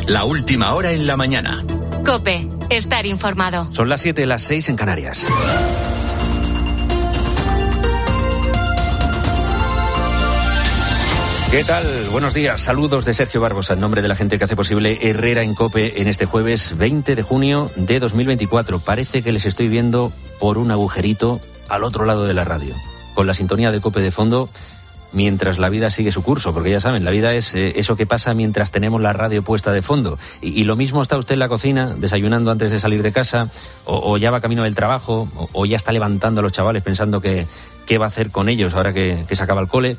La última hora en la mañana. COPE. Estar informado. Son las 7, las 6 en Canarias. ¿Qué tal? Buenos días. Saludos de Sergio Barbosa en nombre de la gente que hace posible Herrera en COPE en este jueves 20 de junio de 2024. Parece que les estoy viendo por un agujerito al otro lado de la radio, con la sintonía de COPE de fondo, mientras la vida sigue su curso, porque ya saben, la vida es eso que pasa mientras tenemos la radio puesta de fondo. Y lo mismo está usted en la cocina, desayunando antes de salir de casa, o ya va camino del trabajo, o ya está levantando a los chavales pensando qué va a hacer con ellos ahora que se acaba el cole,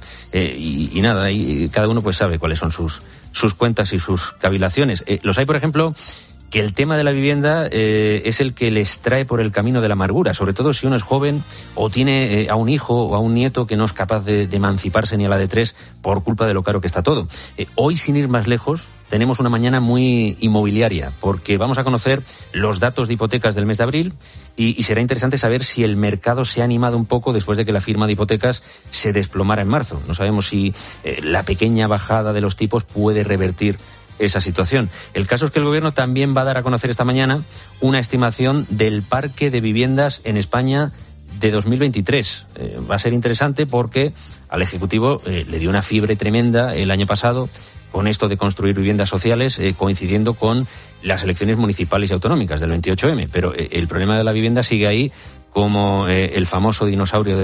y nada, y cada uno pues sabe cuáles son sus cuentas y sus cavilaciones. Los hay, por ejemplo, que el tema de la vivienda es el que les trae por el camino de la amargura, sobre todo si uno es joven o tiene a un hijo o a un nieto que no es capaz de emanciparse ni a la de 3 por culpa de lo caro que está todo. Hoy, sin ir más lejos, tenemos una mañana muy inmobiliaria, porque vamos a conocer los datos de hipotecas del mes de abril y será interesante saber si el mercado se ha animado un poco después de que la firma de hipotecas se desplomara en marzo. No sabemos si la pequeña bajada de los tipos puede revertir esa situación. El caso es que el gobierno también va a dar a conocer esta mañana una estimación del parque de viviendas en España de 2023. Va a ser interesante porque al Ejecutivo le dio una fiebre tremenda el año pasado con esto de construir viviendas sociales, coincidiendo con las elecciones municipales y autonómicas del 28M. Pero el problema de la vivienda sigue ahí como el famoso dinosaurio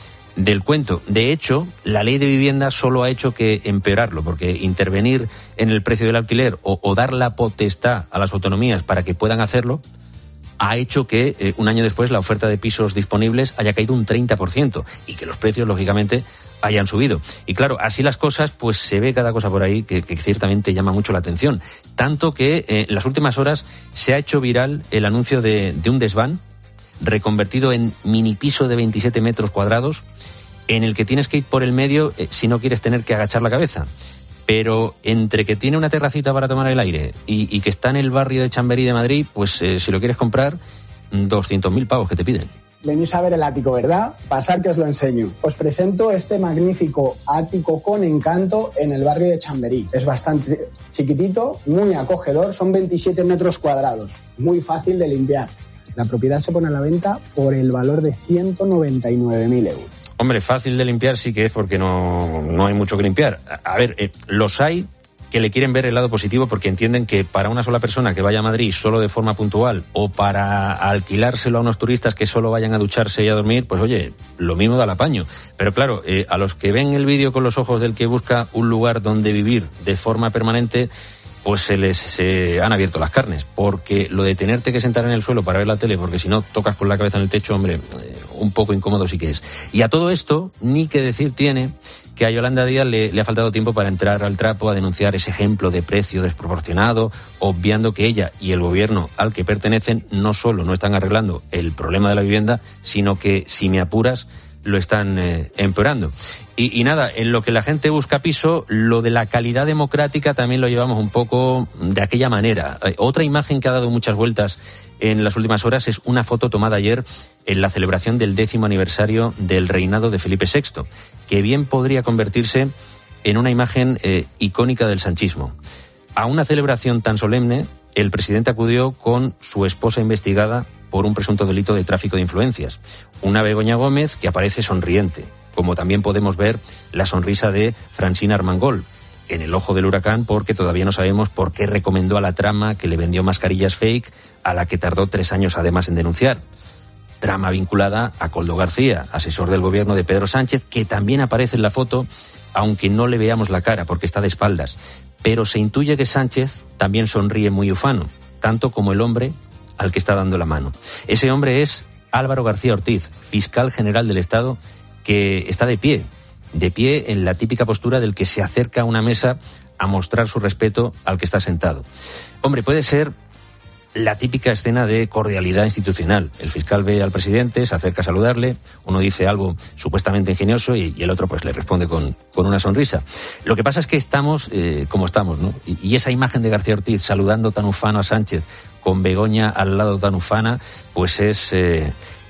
del cuento. De hecho, la ley de vivienda solo ha hecho que empeorarlo, porque intervenir en el precio del alquiler o dar la potestad a las autonomías para que puedan hacerlo ha hecho que un año después la oferta de pisos disponibles haya caído un 30% y que los precios, lógicamente, hayan subido. Y claro, así las cosas, pues se ve cada cosa por ahí que ciertamente llama mucho la atención. Tanto que en las últimas horas se ha hecho viral el anuncio de un desván reconvertido en mini piso de 27 metros cuadrados, en el que tienes que ir por el medio si no quieres tener que agachar la cabeza. Pero entre que tiene una terracita para tomar el aire y que está en el barrio de Chamberí de Madrid, pues si lo quieres comprar, 200.000 pavos que te piden. Venís a ver el ático, ¿verdad? Pasad que os lo enseño. Os presento este magnífico ático con encanto en el barrio de Chamberí. Es bastante chiquitito, muy acogedor, son 27 metros cuadrados, muy fácil de limpiar. La propiedad se pone a la venta por el valor de 199.000 euros. Hombre, fácil de limpiar sí que es, porque no hay mucho que limpiar. A ver, los hay que le quieren ver el lado positivo porque entienden que para una sola persona que vaya a Madrid solo de forma puntual o para alquilárselo a unos turistas que solo vayan a ducharse y a dormir, pues oye, lo mismo da el apaño. Pero claro, a los que ven el vídeo con los ojos del que busca un lugar donde vivir de forma permanente, pues se han abierto las carnes, porque lo de tenerte que sentar en el suelo para ver la tele, porque si no tocas con la cabeza en el techo, hombre, un poco incómodo sí que es. Y a todo esto, ni que decir tiene que a Yolanda Díaz le ha faltado tiempo para entrar al trapo a denunciar ese ejemplo de precio desproporcionado, obviando que ella y el gobierno al que pertenecen no solo no están arreglando el problema de la vivienda, sino que, si me apuras, lo están empeorando. Y nada, en lo que la gente busca piso, lo de la calidad democrática también lo llevamos un poco de aquella manera. Otra imagen que ha dado muchas vueltas en las últimas horas es una foto tomada ayer en la celebración del 10º aniversario del reinado de Felipe VI, que bien podría convertirse en una imagen icónica del sanchismo. A una celebración tan solemne, el presidente acudió con su esposa investigada por un presunto delito de tráfico de influencias, una Begoña Gómez que aparece sonriente, como también podemos ver la sonrisa de Francina Armengol, en el ojo del huracán, porque todavía no sabemos por qué recomendó a la trama que le vendió mascarillas fake, a la que tardó 3 años además en denunciar. Trama vinculada a Koldo García, asesor del gobierno de Pedro Sánchez, que también aparece en la foto, aunque no le veamos la cara porque está de espaldas. Pero se intuye que Sánchez también sonríe muy ufano, tanto como el hombre al que está dando la mano. Ese hombre es Álvaro García Ortiz, fiscal general del Estado, que está de pie en la típica postura del que se acerca a una mesa a mostrar su respeto al que está sentado. Hombre, puede ser la típica escena de cordialidad institucional. El fiscal ve al presidente, se acerca a saludarle, uno dice algo supuestamente ingenioso y el otro pues le responde con una sonrisa. Lo que pasa es que estamos como estamos, ¿no? Y esa imagen de García Ortiz saludando tan ufano a Sánchez, con Begoña al lado tan ufana, pues es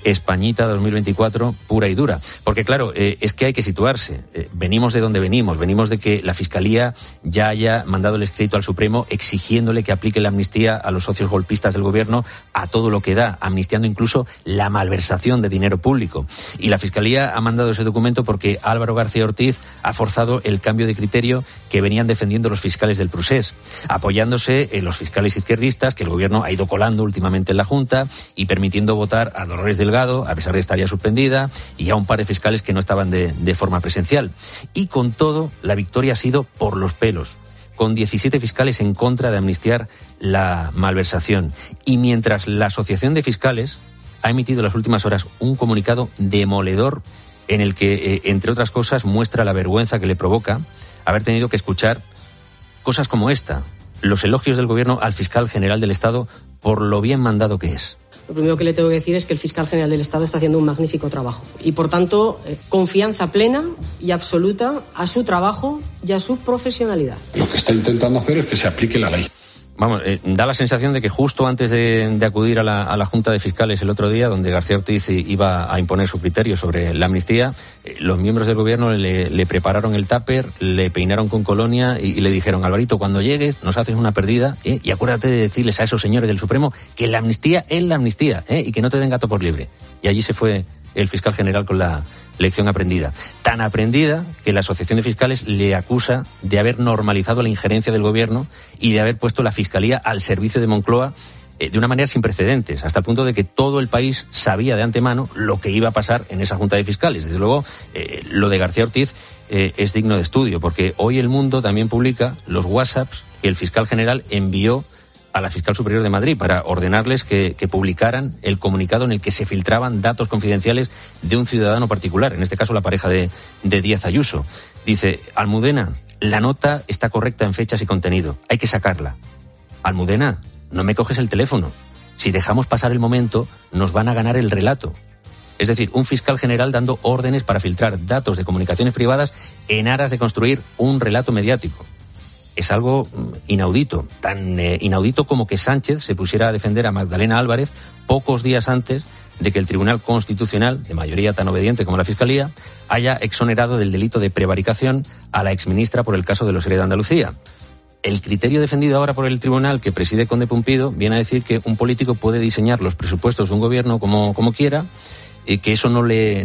Españita 2024 pura y dura. Porque claro, es que hay que situarse. Venimos de donde venimos de que la Fiscalía ya haya mandado el escrito al Supremo exigiéndole que aplique la amnistía a los socios golpistas del gobierno a todo lo que da, amnistiando incluso la malversación de dinero público. Y la Fiscalía ha mandado ese documento porque Álvaro García Ortiz ha forzado el cambio de criterio que venían defendiendo los fiscales del Procés, apoyándose en los fiscales izquierdistas que el gobierno ha ido colando últimamente en la Junta y permitiendo votar a Dolores Delgado, a pesar de estar ya suspendida, y a un par de fiscales que no estaban de forma presencial. Y con todo, la victoria ha sido por los pelos, con 17 fiscales en contra de amnistiar la malversación. Y mientras la Asociación de Fiscales ha emitido en las últimas horas un comunicado demoledor en el que, entre otras cosas, muestra la vergüenza que le provoca haber tenido que escuchar cosas como esta, los elogios del gobierno al fiscal general del Estado por lo bien mandado que es. Lo primero que le tengo que decir es que el fiscal general del Estado está haciendo un magnífico trabajo y, por tanto, confianza plena y absoluta a su trabajo y a su profesionalidad. Lo que está intentando hacer es que se aplique la ley. Vamos, da la sensación de que justo antes de acudir a la Junta de Fiscales el otro día, donde García Ortiz iba a imponer su criterio sobre la amnistía, los miembros del gobierno le prepararon el tupper, le peinaron con colonia y le dijeron: Alvarito, cuando llegues nos haces una perdida y acuérdate de decirles a esos señores del Supremo que la amnistía es la amnistía y que no te den gato por liebre. Y allí se fue el fiscal general con la lección aprendida. Tan aprendida que la Asociación de Fiscales le acusa de haber normalizado la injerencia del gobierno y de haber puesto la Fiscalía al servicio de Moncloa de una manera sin precedentes, hasta el punto de que todo el país sabía de antemano lo que iba a pasar en esa Junta de Fiscales. Desde luego, lo de García Ortiz es digno de estudio, porque hoy El Mundo también publica los WhatsApps que el fiscal general envió a la Fiscal Superior de Madrid para ordenarles que publicaran el comunicado en el que se filtraban datos confidenciales de un ciudadano particular, en este caso la pareja de Díaz Ayuso. Dice: Almudena, la nota está correcta en fechas y contenido, hay que sacarla. Almudena, no me coges el teléfono. Si dejamos pasar el momento, nos van a ganar el relato. Es decir, un fiscal general dando órdenes para filtrar datos de comunicaciones privadas en aras de construir un relato mediático. Es algo inaudito, tan inaudito como que Sánchez se pusiera a defender a Magdalena Álvarez pocos días antes de que el Tribunal Constitucional, de mayoría tan obediente como la Fiscalía, haya exonerado del delito de prevaricación a la exministra por el caso de los ERE de Andalucía. El criterio defendido ahora por el tribunal que preside Conde Pumpido viene a decir que un político puede diseñar los presupuestos de un gobierno como quiera, y que eso no le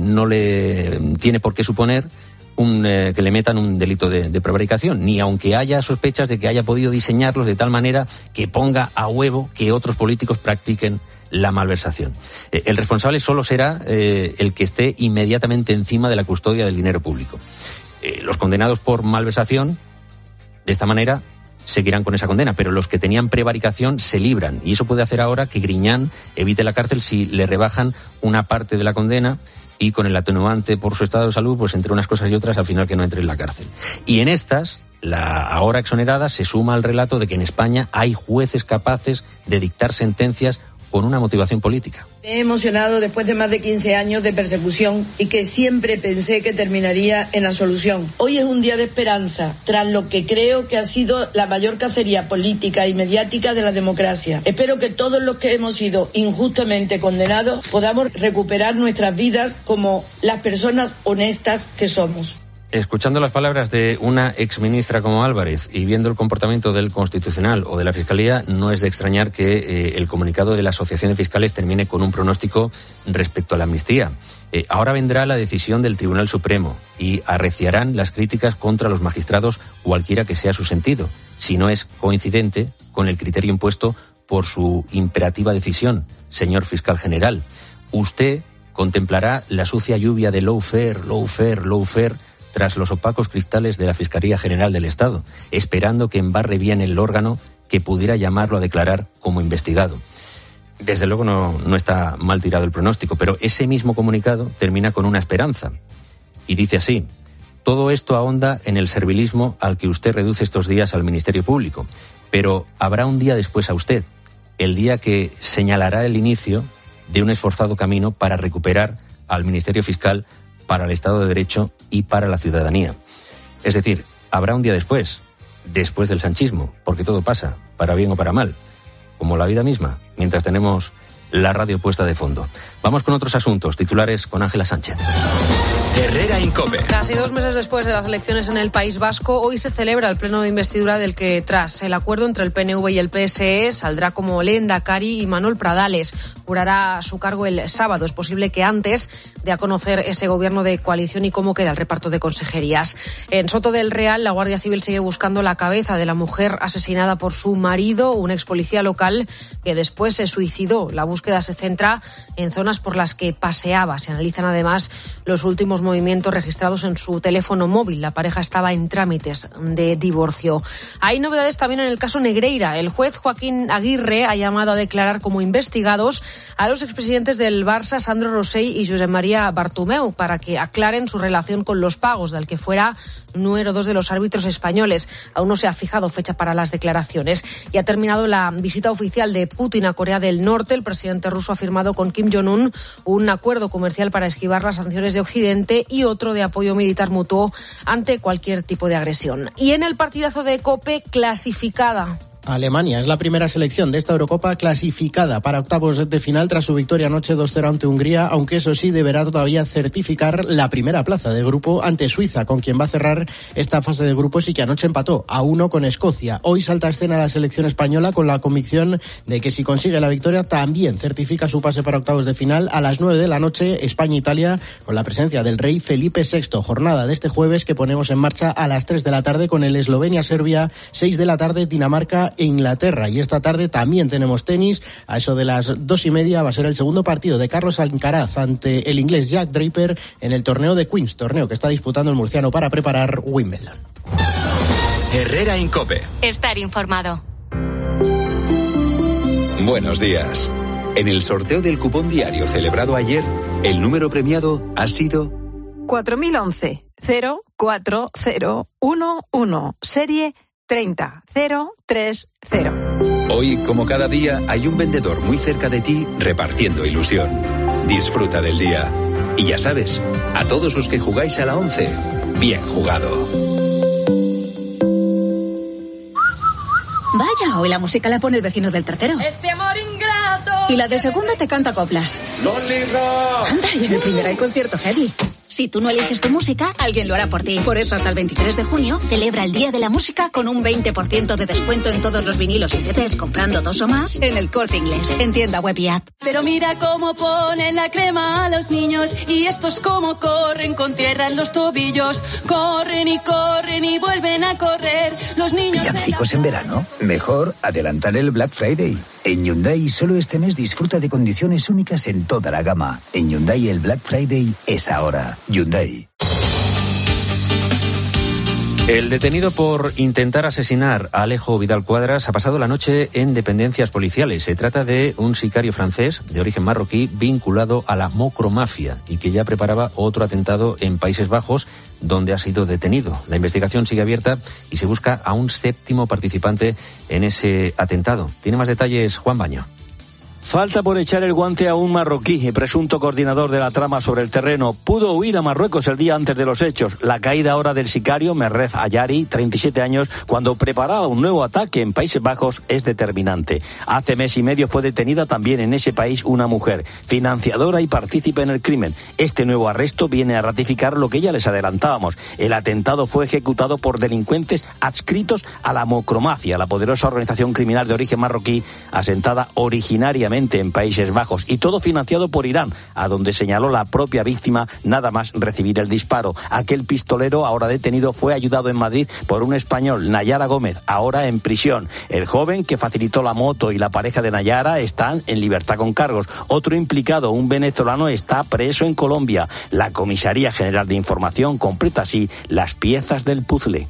tiene por qué suponer que le metan un delito de prevaricación, ni aunque haya sospechas de que haya podido diseñarlos de tal manera que ponga a huevo que otros políticos practiquen la malversación. El responsable solo será el que esté inmediatamente encima de la custodia del dinero público. Los condenados por malversación, de esta manera, seguirán con esa condena, pero los que tenían prevaricación se libran, y eso puede hacer ahora que Griñán evite la cárcel si le rebajan una parte de la condena, y con el atenuante por su estado de salud, pues entre unas cosas y otras, al final que no entre en la cárcel. Y en estas, la ahora exonerada se suma al relato de que en España hay jueces capaces de dictar sentencias con una motivación política. Me he emocionado después de más de 15 años de persecución y que siempre pensé que terminaría en la solución. Hoy es un día de esperanza, tras lo que creo que ha sido la mayor cacería política y mediática de la democracia. Espero que todos los que hemos sido injustamente condenados podamos recuperar nuestras vidas como las personas honestas que somos. Escuchando las palabras de una exministra como Álvarez y viendo el comportamiento del Constitucional o de la Fiscalía, no es de extrañar que el comunicado de la Asociación de Fiscales termine con un pronóstico respecto a la amnistía. Ahora vendrá la decisión del Tribunal Supremo y arreciarán las críticas contra los magistrados, cualquiera que sea su sentido, si no es coincidente con el criterio impuesto por su imperativa decisión, señor fiscal general. Usted contemplará la sucia lluvia de lawfare tras los opacos cristales de la Fiscalía General del Estado, esperando que embarre bien el órgano que pudiera llamarlo a declarar como investigado. Desde luego no está mal tirado el pronóstico, pero ese mismo comunicado termina con una esperanza. Y dice así: todo esto ahonda en el servilismo al que usted reduce estos días al Ministerio Público, pero habrá un día después a usted, el día que señalará el inicio de un esforzado camino para recuperar al Ministerio Fiscal para el Estado de Derecho y para la ciudadanía. Es decir, habrá un día después del sanchismo, porque todo pasa, para bien o para mal, como la vida misma, mientras tenemos la radio puesta de fondo. Vamos con otros asuntos, titulares con Ángela Sánchez. Herrera Incope. Casi 2 meses después de las elecciones en el País Vasco, hoy se celebra el pleno de investidura del que, tras el acuerdo entre el PNV y el PSE, saldrá como lehendakari Imanol Pradales. Jurará su cargo el sábado. Es posible que antes de a conocer ese gobierno de coalición y cómo queda el reparto de consejerías. En Soto del Real, la Guardia Civil sigue buscando la cabeza de la mujer asesinada por su marido, un ex policía local que después se suicidó. La búsqueda se centra en zonas por las que paseaba. Se analizan además los últimos movimientos registrados en su teléfono móvil. La pareja estaba en trámites de divorcio. Hay novedades también en el caso Negreira. El juez Joaquín Aguirre ha llamado a declarar como investigados a los expresidentes del Barça, Sandro Rosell y Josep María Bartomeu, para que aclaren su relación con los pagos del que fuera número 2 de los árbitros españoles. Aún no se ha fijado fecha para las declaraciones. Y ha terminado la visita oficial de Putin a Corea del Norte. El presidente ruso ha firmado con Kim Jong-un un acuerdo comercial para esquivar las sanciones de Occidente y otro de apoyo militar mutuo ante cualquier tipo de agresión. Y en el partidazo de COPE, clasificada. Alemania es la primera selección de esta Eurocopa clasificada para octavos de final tras su victoria anoche 2-0 ante Hungría, aunque eso sí deberá todavía certificar la primera plaza de grupo ante Suiza, con quien va a cerrar esta fase de grupos y que anoche empató a 1 con Escocia. Hoy salta a escena la selección española con la convicción de que si consigue la victoria también certifica su pase para octavos de final. A las 9 de la noche, España-Italia, con la presencia del rey Felipe VI. Jornada de este jueves que ponemos en marcha a las 3 de la tarde con el Eslovenia-Serbia, 6 de la tarde Dinamarca e Inglaterra. Y esta tarde también tenemos tenis. A eso de las 2:30 va a ser el segundo partido de Carlos Alcaraz ante el inglés Jack Draper en el torneo de Queens, torneo que está disputando el murciano para preparar Wimbledon. Herrera Incope. Estar informado. Buenos días. En el sorteo del cupón diario celebrado ayer, el número premiado ha sido 4011 04011, serie 30030. Hoy, como cada día, hay un vendedor muy cerca de ti repartiendo ilusión. Disfruta del día. Y ya sabes, a todos los que jugáis a la 11, bien jugado. Vaya, hoy la música la pone el vecino del trasero. Este amor ingrato. Y la de segunda te canta coplas. Anda, y en el primero hay concierto heavy. Si tú no eliges tu música, alguien lo hará por ti. Por eso, hasta el 23 de junio, celebra el Día de la Música con un 20% de descuento en todos los vinilos y CDs comprando 2 o más en El Corte Inglés, en tienda web y app. Pero mira cómo ponen la crema a los niños y estos cómo corren con tierra en los tobillos. Corren y vuelven a correr. Los niños... ¿Villancicos en verano? Mejor adelantar el Black Friday. En Hyundai solo este mes disfruta de condiciones únicas en toda la gama. En Hyundai el Black Friday es ahora. Hyundai. El detenido por intentar asesinar a Alejo Vidal Cuadras ha pasado la noche en dependencias policiales. Se trata de un sicario francés de origen marroquí vinculado a la macromafia y que ya preparaba otro atentado en Países Bajos, donde ha sido detenido. La investigación sigue abierta y se busca a un 7º participante en ese atentado. Tiene más detalles Juan Baño. Falta por echar el guante a un marroquí, presunto coordinador de la trama sobre el terreno. Pudo huir a Marruecos el día antes de los hechos. La caída ahora del sicario, Merref Ayari, 37 años, cuando preparaba un nuevo ataque en Países Bajos, es determinante. Hace mes y medio fue detenida también en ese país una mujer, financiadora y partícipe en el crimen. Este nuevo arresto viene a ratificar lo que ya les adelantábamos. El atentado fue ejecutado por delincuentes adscritos a la macromafia, la poderosa organización criminal de origen marroquí, asentada originariamente en Países Bajos, y todo financiado por Irán, a donde señaló la propia víctima nada más recibir el disparo. Aquel pistolero, ahora detenido, fue ayudado en Madrid por un español, Nayara Gómez, ahora en prisión. El joven que facilitó la moto y la pareja de Nayara están en libertad con cargos. Otro implicado, un venezolano, está preso en Colombia. La Comisaría General de Información completa así las piezas del puzzle.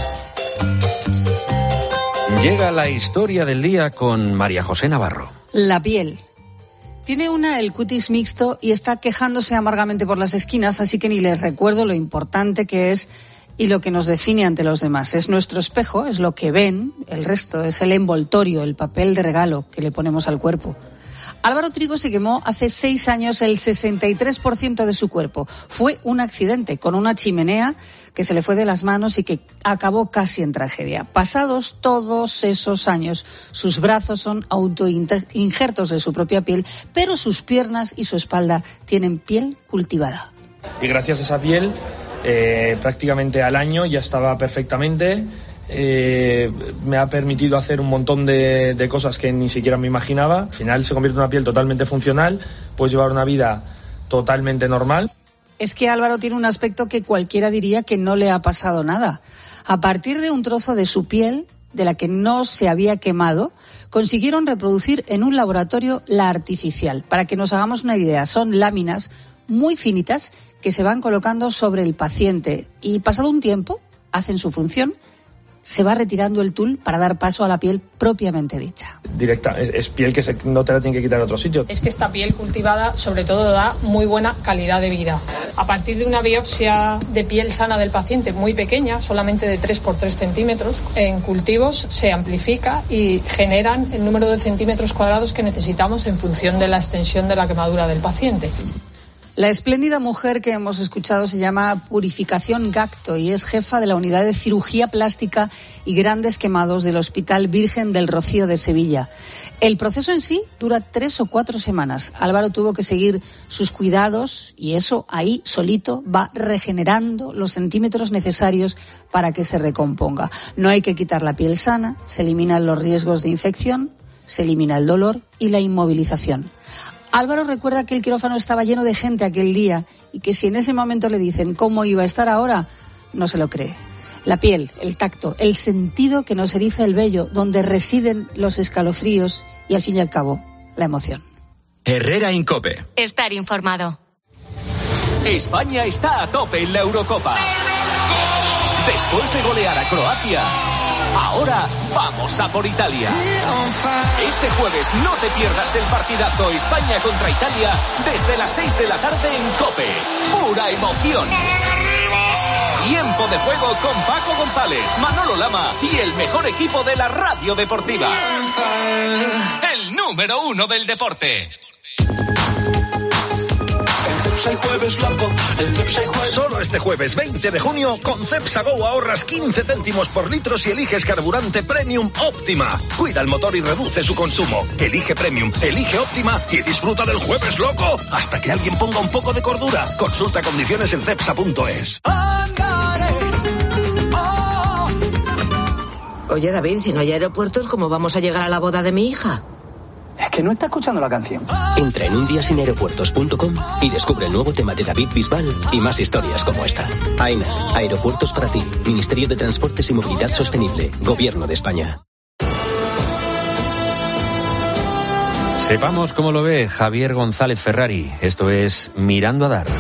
Llega la historia del día con María José Navarro. La piel. Tiene el cutis mixto y está quejándose amargamente por las esquinas, así que ni les recuerdo lo importante que es y lo que nos define ante los demás. Es nuestro espejo, es lo que ven, el resto es el envoltorio, el papel de regalo que le ponemos al cuerpo. Álvaro Trigo se quemó hace 6 años el 63% de su cuerpo. Fue un accidente con una chimenea que se le fue de las manos y que acabó casi en tragedia. Pasados todos esos años, sus brazos son autoinjertos de su propia piel, pero sus piernas y su espalda tienen piel cultivada. Y gracias a esa piel, prácticamente al año ya estaba perfectamente. Me ha permitido hacer un montón de cosas que ni siquiera me imaginaba. Al final se convierte en una piel totalmente funcional, puedes llevar una vida totalmente normal. Es que Álvaro tiene un aspecto que cualquiera diría que no le ha pasado nada. A partir de un trozo de su piel, de la que no se había quemado, consiguieron reproducir en un laboratorio la artificial. Para que nos hagamos una idea, son láminas muy finitas que se van colocando sobre el paciente y pasado un tiempo, hacen su función, se va retirando el tul para dar paso a la piel propiamente dicha. Directa, es piel que no te la tienen que quitar en otro sitio. Es que esta piel cultivada sobre todo da muy buena calidad de vida. A partir de una biopsia de piel sana del paciente muy pequeña, solamente de 3 por 3 centímetros, en cultivos se amplifica y generan el número de centímetros cuadrados que necesitamos en función de la extensión de la quemadura del paciente. La espléndida mujer que hemos escuchado se llama Purificación Gacto y es jefa de la unidad de cirugía plástica y grandes quemados del Hospital Virgen del Rocío de Sevilla. El proceso en sí dura 3 o 4 semanas. Álvaro tuvo que seguir sus cuidados y eso ahí solito va regenerando los centímetros necesarios para que se recomponga. No hay que quitar la piel sana, se eliminan los riesgos de infección, se elimina el dolor y la inmovilización. Álvaro recuerda que el quirófano estaba lleno de gente aquel día y que si en ese momento le dicen cómo iba a estar ahora, no se lo cree. La piel, el tacto, el sentido que nos eriza el vello, donde residen los escalofríos y al fin y al cabo, la emoción. Herrera Incope. Estar informado. España está a tope en la Eurocopa. Después de golear a Croacia, ahora vamos a por Italia. Este jueves no te pierdas el partidazo España contra Italia desde las 6 de la tarde en COPE. Pura emoción. Tiempo de juego con Paco González, Manolo Lama y el mejor equipo de la radio deportiva. El número 1 del deporte. Solo este jueves 20 de junio con Cepsa Go ahorras 15 céntimos por litro si eliges carburante Premium Óptima. Cuida el motor y reduce su consumo. Elige Premium, elige Óptima y disfruta del jueves loco hasta que alguien ponga un poco de cordura. Consulta condiciones en cepsa.es. Oye, David, si no hay aeropuertos, ¿cómo vamos a llegar a la boda de mi hija? Es que no está escuchando la canción. Entra en undiasinaeropuertos.com y descubre el nuevo tema de David Bisbal y más historias como esta. AENA, Aeropuertos para ti. Ministerio de Transportes y Movilidad Sostenible. Gobierno de España. Sepamos cómo lo ve Javier González Ferrari. Esto es Mirando a Dar.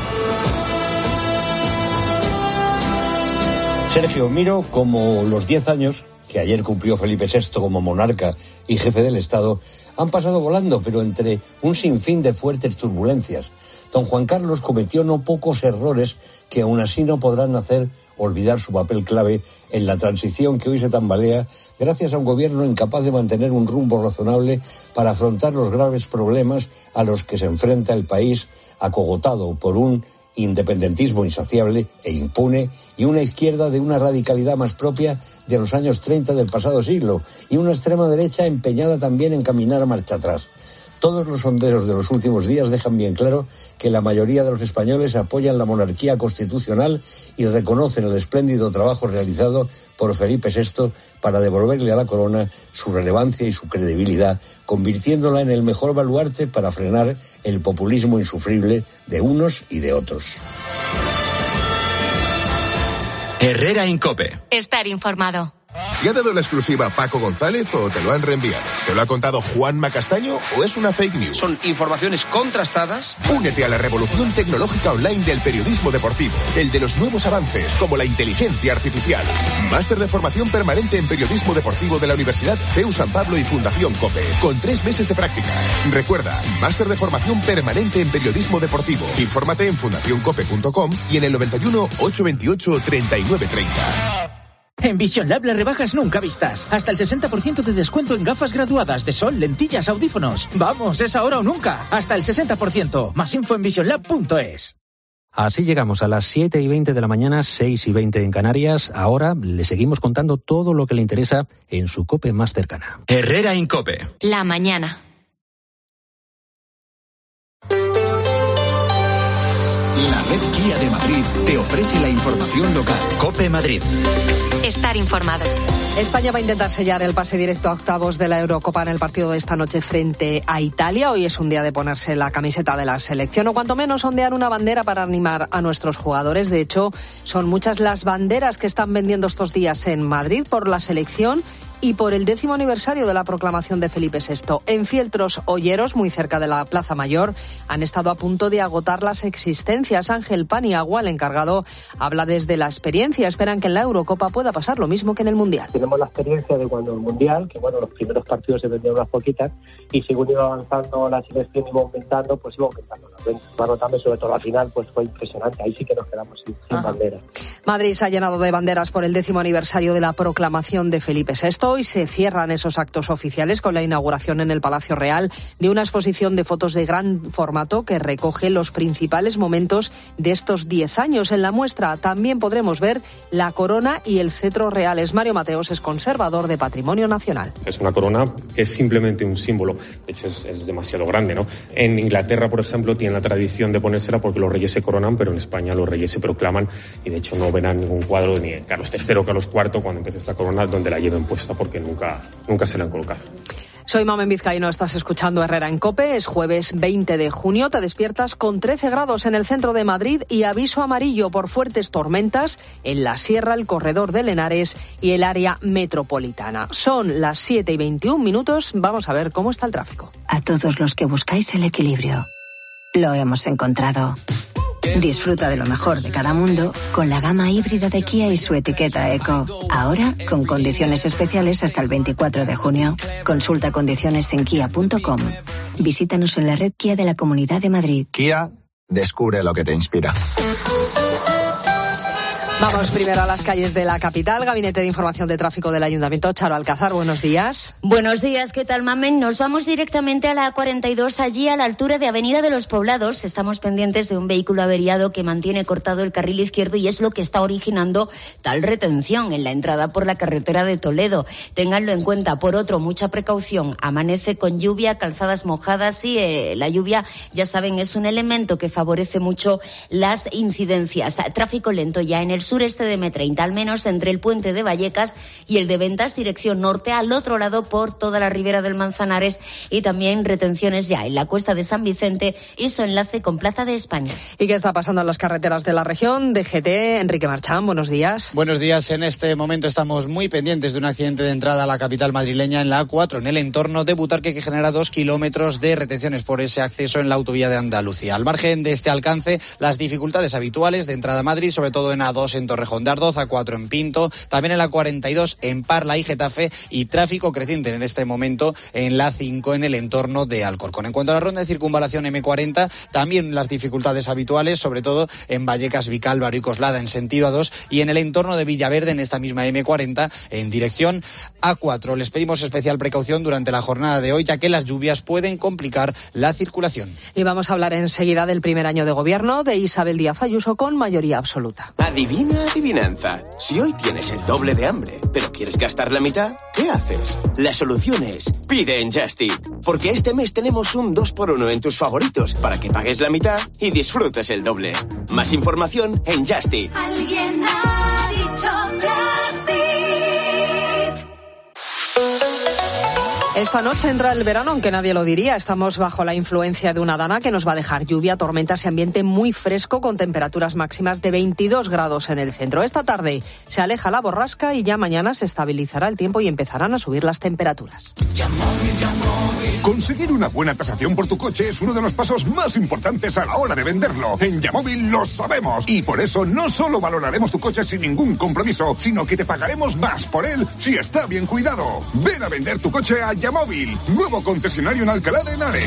Sergio, miro como los 10 años que ayer cumplió Felipe VI como monarca y jefe del Estado, han pasado volando, pero entre un sinfín de fuertes turbulencias. Don Juan Carlos cometió no pocos errores que aún así no podrán hacer olvidar su papel clave en la transición que hoy se tambalea gracias a un gobierno incapaz de mantener un rumbo razonable para afrontar los graves problemas a los que se enfrenta el país, acogotado por un independentismo insaciable e impune y una izquierda de una radicalidad más propia de los años 30 del pasado siglo y una extrema derecha empeñada también en caminar a marcha atrás. Todos los sondeos de los últimos días dejan bien claro que la mayoría de los españoles apoyan la monarquía constitucional y reconocen el espléndido trabajo realizado por Felipe VI para devolverle a la corona su relevancia y su credibilidad, convirtiéndola en el mejor baluarte para frenar el populismo insufrible de unos y de otros. Herrera Incope. Estar informado. ¿Te ha dado la exclusiva Paco González o te lo han reenviado? ¿Te lo ha contado Juanma Castaño o es una fake news? ¿Son informaciones contrastadas? Únete a la revolución tecnológica online del periodismo deportivo, el de los nuevos avances como la inteligencia artificial. Máster de formación permanente en periodismo deportivo de la Universidad CEU San Pablo y Fundación COPE, con 3 meses de prácticas. Recuerda, máster de formación permanente en periodismo deportivo. Infórmate en fundacioncope.com y en el 91 828 3930. En Vision Lab las rebajas nunca vistas. Hasta el 60% de descuento en gafas graduadas de sol, lentillas, audífonos. Vamos, es ahora o nunca. Hasta el 60%. Más info en visionlab.es. Así llegamos a las 7:20 de la mañana, 6:20 en Canarias. Ahora le seguimos contando todo lo que le interesa en su COPE más cercana. Herrera Incope. La mañana. La red Kia de Madrid te ofrece la información local. COPE Madrid. Estar informado. España va a intentar sellar el pase directo a octavos de la Eurocopa en el partido de esta noche frente a Italia. Hoy es un día de ponerse la camiseta de la selección o cuanto menos ondear una bandera para animar a nuestros jugadores. De hecho, son muchas las banderas que están vendiendo estos días en Madrid por la selección y por el 10º aniversario de la proclamación de Felipe VI. En Fieltros Olleros, muy cerca de la Plaza Mayor, han estado a punto de agotar las existencias. Ángel Paniagua, el encargado, habla desde la experiencia. Esperan que en la Eurocopa pueda pasar lo mismo que en el Mundial. Tenemos la experiencia de cuando el Mundial, que bueno, los primeros partidos se vendían unas poquitas y según iba avanzando la selección iba aumentando las ventas. Bueno, también sobre todo la final pues fue impresionante. Ahí sí que nos quedamos sin bandera. Madrid se ha llenado de banderas por el 10º aniversario de la proclamación de Felipe VI. Hoy se cierran esos actos oficiales con la inauguración en el Palacio Real de una exposición de fotos de gran formato que recoge los principales momentos de estos 10 años. En la muestra también podremos ver la corona y el cetro reales. Mario Mateos es conservador de Patrimonio Nacional. Es una corona que es simplemente un símbolo. De hecho, es demasiado grande, ¿no? En Inglaterra, por ejemplo, tienen la tradición de ponérsela porque los reyes se coronan, pero en España los reyes se proclaman y de hecho no verán ningún cuadro ni de Carlos III o Carlos IV cuando empezó esta corona donde la lleven puesta, porque nunca se la han colocado. Soy Mamen Vizcaíno, estás escuchando Herrera en COPE. Es jueves 20 de junio, te despiertas con 13 grados en el centro de Madrid y aviso amarillo por fuertes tormentas en la Sierra, el Corredor de Henares y el área metropolitana. Son las 7:21, vamos a ver cómo está el tráfico. A todos los que buscáis el equilibrio, lo hemos encontrado. Disfruta de lo mejor de cada mundo con la gama híbrida de Kia y su etiqueta Eco. Ahora con condiciones especiales hasta el 24 de junio. Consulta condiciones en kia.com. Visítanos en la red Kia de la Comunidad de Madrid. Kia, descubre lo que te inspira. Vamos primero a las calles de la capital. Gabinete de Información de Tráfico del Ayuntamiento. Charo Alcázar, buenos días. Buenos días, ¿qué tal, Mamen? Nos vamos directamente a la A42, allí a la altura de Avenida de los Poblados. Estamos pendientes de un vehículo averiado que mantiene cortado el carril izquierdo y es lo que está originando tal retención en la entrada por la carretera de Toledo. Ténganlo en cuenta. Por otro, mucha precaución. Amanece con lluvia, calzadas mojadas y la lluvia, ya saben, es un elemento que favorece mucho las incidencias. Tráfico lento ya en el sureste de M30, al menos entre el puente de Vallecas y el de Ventas, dirección norte, al otro lado por toda la ribera del Manzanares, y también retenciones ya en la Cuesta de San Vicente y su enlace con Plaza de España. ¿Y qué está pasando en las carreteras de la región? DGT, Enrique Marchán, buenos días. Buenos días. En este momento estamos muy pendientes de un accidente de entrada a la capital madrileña en la A4, en el entorno de Butarque, que genera 2 kilómetros de retenciones por ese acceso en la autovía de Andalucía. Al margen de este alcance, las dificultades habituales de entrada a Madrid, sobre todo en A2 en Torrejón de Ardoz, A4 en Pinto, también en la 42 en Parla y Getafe, y tráfico creciente en este momento en la 5 en el entorno de Alcorcón. En cuanto a la ronda de circunvalación M40, también las dificultades habituales, sobre todo en Vallecas, Vicálvaro y Coslada en sentido A2 y en el entorno de Villaverde en esta misma M40 en dirección A4. Les pedimos especial precaución durante la jornada de hoy, ya que las lluvias pueden complicar la circulación. Y vamos a hablar enseguida del primer año de gobierno de Isabel Díaz Ayuso con mayoría absoluta. Adivina, adivinanza. Si hoy tienes el doble de hambre, pero quieres gastar la mitad, ¿qué haces? La solución es pide en Just Eat, porque este mes tenemos un 2x1 en tus favoritos para que pagues la mitad y disfrutes el doble. Más información en Just Eat. Alguien ha dicho Just Eat. Esta noche entra el verano, aunque nadie lo diría. Estamos bajo la influencia de una dana que nos va a dejar lluvia, tormentas y ambiente muy fresco con temperaturas máximas de 22 grados en el centro. Esta tarde se aleja la borrasca y ya mañana se estabilizará el tiempo y empezarán a subir las temperaturas. Conseguir una buena tasación por tu coche es uno de los pasos más importantes a la hora de venderlo. En Yamóvil lo sabemos y por eso no solo valoraremos tu coche sin ningún compromiso, sino que te pagaremos más por él si está bien cuidado. Ven a vender tu coche a Yamóvil, nuevo concesionario en Alcalá de Henares.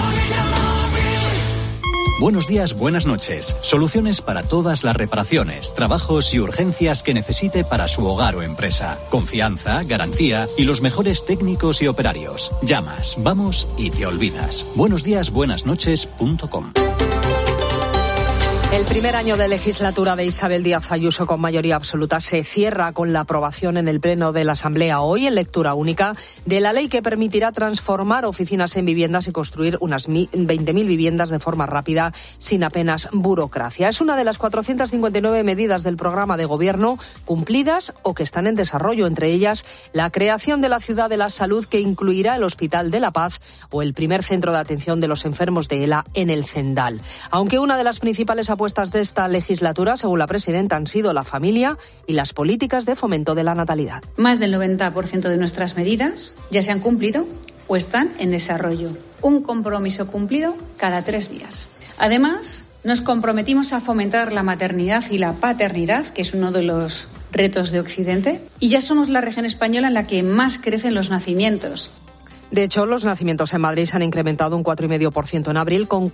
Buenos días, buenas noches. Soluciones para todas las reparaciones, trabajos y urgencias que necesite para su hogar o empresa. Confianza, garantía y los mejores técnicos y operarios. Llamas, vamos y te olvidas. buenosdíasbuenasnoches.com. El primer año de legislatura de Isabel Díaz Ayuso con mayoría absoluta se cierra con la aprobación en el Pleno de la Asamblea hoy en lectura única de la ley que permitirá transformar oficinas en viviendas y construir unas 20.000 viviendas de forma rápida sin apenas burocracia. Es una de las 459 medidas del programa de gobierno cumplidas o que están en desarrollo, entre ellas la creación de la Ciudad de la Salud que incluirá el Hospital de la Paz o el primer centro de atención de los enfermos de ELA en el Zendal. Aunque una de las principales apuestas de esta legislatura, según la presidenta, han sido la familia y las políticas de fomento de la natalidad. Más del 90% de nuestras medidas ya se han cumplido o están en desarrollo. Un compromiso cumplido cada 3 días. Además, nos comprometimos a fomentar la maternidad y la paternidad, que es uno de los retos de Occidente, y ya somos la región española en la que más crecen los nacimientos. De hecho, los nacimientos en Madrid se han incrementado un 4,5% en abril, con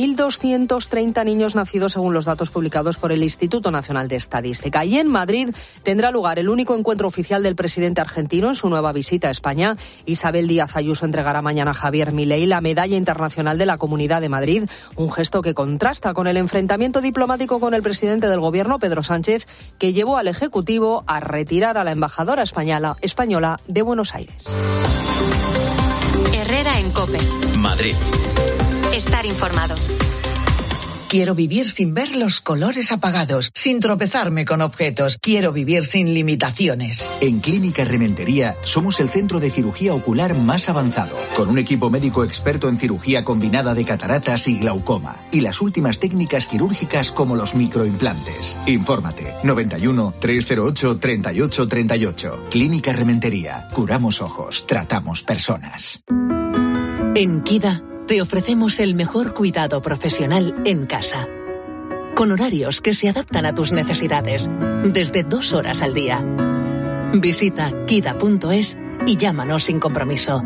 4.230 niños nacidos según los datos publicados por el Instituto Nacional de Estadística. Y en Madrid tendrá lugar el único encuentro oficial del presidente argentino en su nueva visita a España. Isabel Díaz Ayuso entregará mañana a Javier Milei la Medalla Internacional de la Comunidad de Madrid, un gesto que contrasta con el enfrentamiento diplomático con el presidente del Gobierno, Pedro Sánchez, que llevó al Ejecutivo a retirar a la embajadora española de Buenos Aires. Herrera en COPE. Madrid. Estar informado. Quiero vivir sin ver los colores apagados, sin tropezarme con objetos. Quiero vivir sin limitaciones. En Clínica Rementería somos el centro de cirugía ocular más avanzado, con un equipo médico experto en cirugía combinada de cataratas y glaucoma, y las últimas técnicas quirúrgicas como los microimplantes. Infórmate, 91 308 38 38. Clínica Rementería. Curamos ojos, tratamos personas. En Kida te ofrecemos el mejor cuidado profesional en casa, con horarios que se adaptan a tus necesidades, desde 2 horas al día. Visita kida.es y llámanos sin compromiso.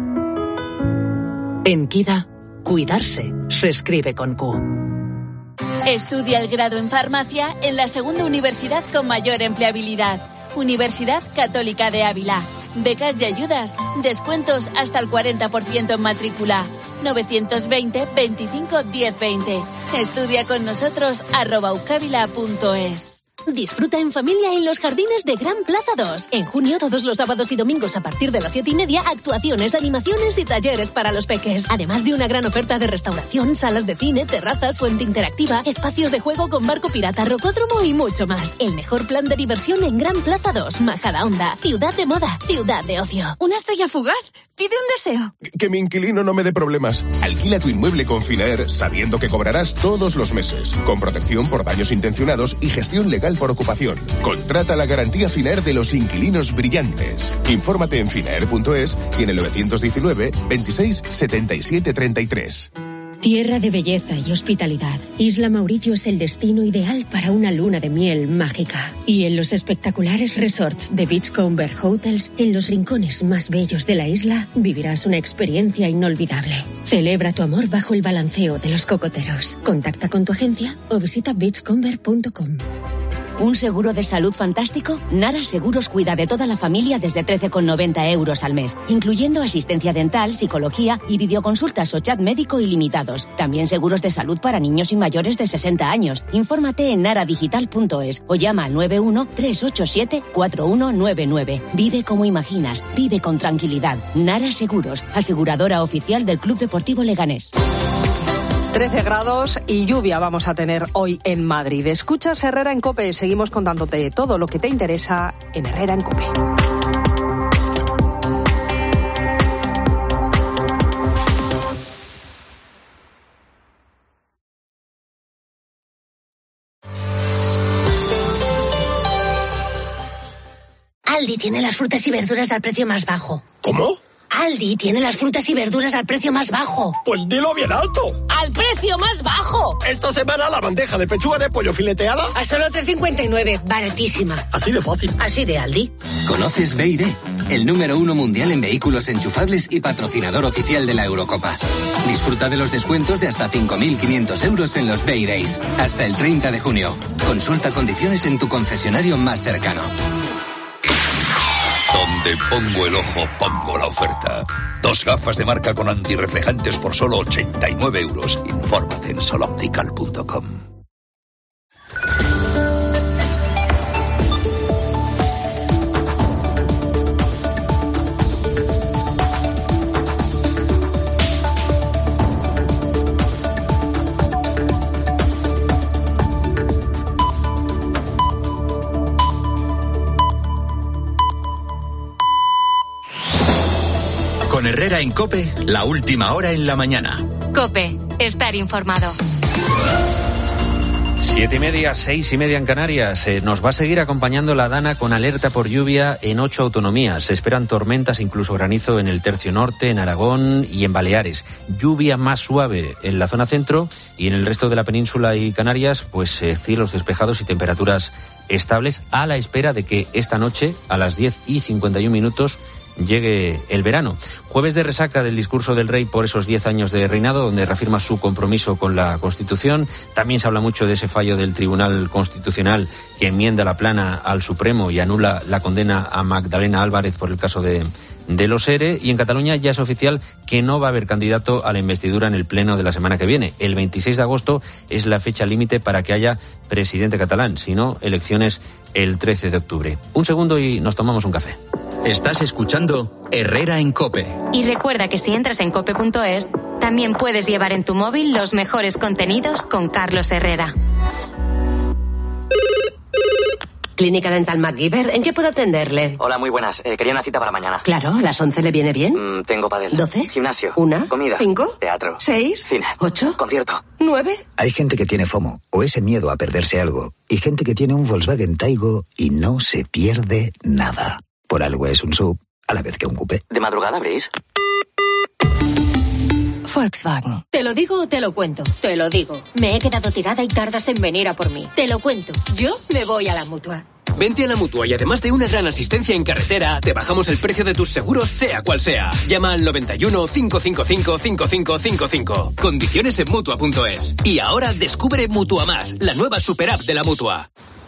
En Kida, cuidarse se escribe con Q. Estudia el grado en farmacia en la segunda universidad con mayor empleabilidad, Universidad Católica de Ávila. Becas y ayudas, descuentos hasta el 40% en matrícula. 920 25 10 20. Estudia con nosotros @ucavila.es. Disfruta en familia en los jardines de Gran Plaza 2. En junio, todos los sábados y domingos a partir de las 7:30, actuaciones, animaciones y talleres para los peques. Además de una gran oferta de restauración, salas de cine, terrazas, fuente interactiva, espacios de juego con barco pirata, rocódromo y mucho más. El mejor plan de diversión en Gran Plaza 2, Majadahonda. Ciudad de moda, ciudad de ocio. ¿Una estrella fugaz? Pide un deseo. Que mi inquilino no me dé problemas. Alquila tu inmueble con Finaer sabiendo que cobrarás todos los meses, con protección por daños intencionados y gestión legal por ocupación. Contrata la garantía Finaer de los inquilinos brillantes. Infórmate en finaer.es y en el 919 26 77 33. Tierra de belleza y hospitalidad. Isla Mauricio es el destino ideal para una luna de miel mágica. Y en los espectaculares resorts de Beachcomber Hotels, en los rincones más bellos de la isla, vivirás una experiencia inolvidable. Celebra tu amor bajo el balanceo de los cocoteros. Contacta con tu agencia o visita beachcomber.com. ¿Un seguro de salud fantástico? Nara Seguros cuida de toda la familia desde 13,90 € al mes, incluyendo asistencia dental, psicología y videoconsultas o chat médico ilimitados. También seguros de salud para niños y mayores de 60 años. Infórmate en naradigital.es o llama al 91 387 4199. Vive como imaginas, vive con tranquilidad. Nara Seguros, aseguradora oficial del Club Deportivo Leganés. 13 grados y lluvia vamos a tener hoy en Madrid. Escuchas Herrera en COPE. Seguimos contándote todo lo que te interesa en Herrera en COPE. Aldi tiene las frutas y verduras al precio más bajo. ¿Cómo? Aldi tiene las frutas y verduras al precio más bajo. Pues dilo bien alto. ¡Al precio más bajo! Esta semana la bandeja de pechuga de pollo fileteada a solo 3,59, baratísima. Así de fácil. Así de Aldi. ¿Conoces BYD? El número 1 mundial en vehículos enchufables y patrocinador oficial de la Eurocopa. Disfruta de los descuentos de hasta 5.500 € en los BYD Days. Hasta el 30 de junio. Consulta condiciones en tu concesionario más cercano. Donde pongo el ojo, pongo la oferta. 2 gafas de marca con antirreflejantes por solo 89 €. Infórmate en soloptical.com. en COPE, la última hora en la mañana. COPE, estar informado. 7:30, 6:30 en Canarias. Nos va a seguir acompañando la Dana con alerta por lluvia en 8 autonomías. Se esperan tormentas, incluso granizo en el tercio norte, en Aragón y en Baleares. Lluvia más suave en la zona centro y en el resto de la península y Canarias, pues cielos despejados y temperaturas estables, a la espera de que esta noche, a las 10:51, llegue el verano. Jueves de resaca del discurso del rey por esos 10 años de reinado, donde reafirma su compromiso con la Constitución. También se habla mucho de ese fallo del Tribunal Constitucional que enmienda la plana al Supremo y anula la condena a Magdalena Álvarez por el caso de los ERE. Y en Cataluña ya es oficial que no va a haber candidato a la investidura en el pleno de la semana que viene. El 26 de agosto es la fecha límite para que haya presidente catalán, si no, elecciones el 13 de octubre. Un segundo y nos tomamos un café. Estás escuchando Herrera en COPE. Y recuerda que si entras en cope.es, también puedes llevar en tu móvil los mejores contenidos con Carlos Herrera. Clínica Dental MacGyver, ¿en qué puedo atenderle? Hola, muy buenas. Quería una cita para mañana. Claro, ¿a las 11 le viene bien? Tengo pádel. 12. Gimnasio. 1. Comida. 5. Teatro. 6. Cine. 8. Concierto. 9. Hay gente que tiene FOMO, o ese miedo a perderse algo, y gente que tiene un Volkswagen Taigo y no se pierde nada. Por algo es un SUV, a la vez que un coupé. ¿De madrugada abrís? Volkswagen. ¿Te lo digo o te lo cuento? Te lo digo. Me he quedado tirada y tardas en venir a por mí. Te lo cuento. Yo me voy a la Mutua. Vente a la Mutua y además de una gran asistencia en carretera, te bajamos el precio de tus seguros, sea cual sea. Llama al 91 555 5555. Condiciones en Mutua.es. Y ahora descubre Mutua Más, la nueva super app de la Mutua.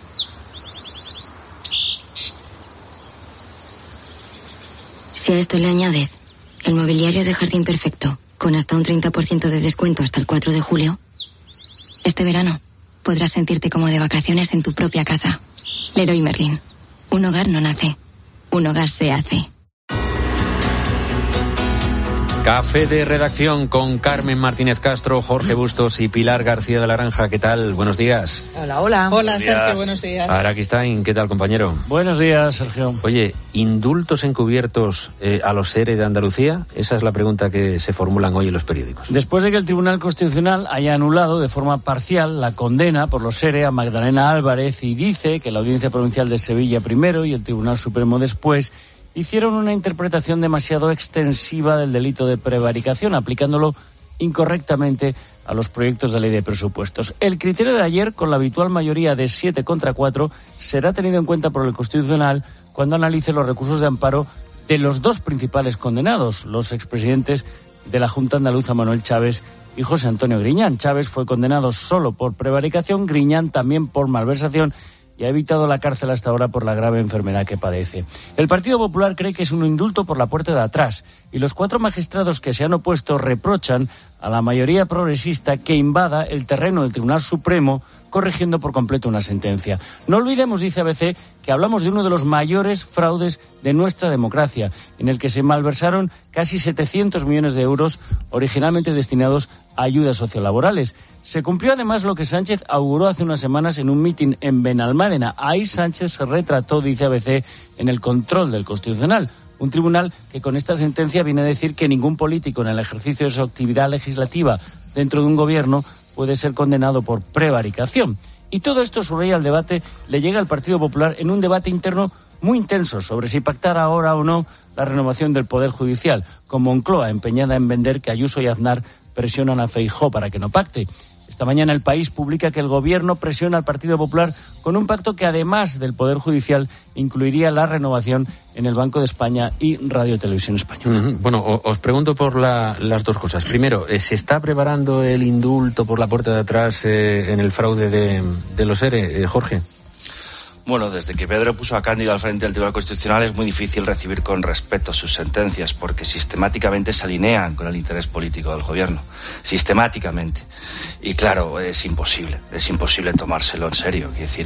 Si a esto le añades el mobiliario de jardín perfecto, con hasta un 30% de descuento hasta el 4 de julio, este verano podrás sentirte como de vacaciones en tu propia casa. Leroy Merlin. Un hogar no nace, un hogar se hace. Café de redacción con Carmen Martínez Castro, Jorge Bustos y Pilar García de la Granja. ¿Qué tal? Buenos días. Hola, hola. Hola, Sergio, buenos días. Araquistain, ¿qué tal, compañero? Buenos días, Sergio. Oye, ¿indultos encubiertos a los ERE de Andalucía? Esa es la pregunta que se formulan hoy en los periódicos. Después de que el Tribunal Constitucional haya anulado de forma parcial la condena por los ERE a Magdalena Álvarez y dice que la Audiencia Provincial de Sevilla primero y el Tribunal Supremo después hicieron una interpretación demasiado extensiva del delito de prevaricación, aplicándolo incorrectamente a los proyectos de ley de presupuestos. El criterio de ayer, con la habitual mayoría de 7 contra 4, será tenido en cuenta por el Constitucional cuando analice los recursos de amparo de los dos principales condenados, los expresidentes de la Junta Andaluza, Manuel Chávez y José Antonio Griñán. Chávez fue condenado solo por prevaricación, Griñán también por malversación, y ha evitado la cárcel hasta ahora por la grave enfermedad que padece. El Partido Popular cree que es un indulto por la puerta de atrás y los 4 magistrados que se han opuesto reprochan a la mayoría progresista que invada el terreno del Tribunal Supremo corrigiendo por completo una sentencia. No olvidemos, dice ABC, que hablamos de uno de los mayores fraudes de nuestra democracia, en el que se malversaron casi 700 millones de euros originalmente destinados a ayudas sociolaborales. Se cumplió además lo que Sánchez auguró hace unas semanas en un mitin en Benalmádena. Ahí Sánchez se retrató, dice ABC, en el control del Constitucional. Un tribunal que con esta sentencia viene a decir que ningún político en el ejercicio de su actividad legislativa dentro de un gobierno puede ser condenado por prevaricación. Y todo esto, subraya el debate, le llega al Partido Popular en un debate interno muy intenso sobre si pactar ahora o no la renovación del Poder Judicial, con Moncloa empeñada en vender que Ayuso y Aznar presionan a Feijóo para que no pacte. Esta mañana El País publica que el Gobierno presiona al Partido Popular con un pacto que, además del Poder Judicial, incluiría la renovación en el Banco de España y Radio Televisión Española. Bueno, os pregunto por las dos cosas. Primero, ¿se está preparando el indulto por la puerta de atrás en el fraude de los ERE, Jorge? Bueno, desde que Pedro puso a Cándido al frente del Tribunal Constitucional es muy difícil recibir con respeto sus sentencias porque sistemáticamente se alinean con el interés político del gobierno. Sistemáticamente. Y claro, es imposible tomárselo en serio. Quiero decir,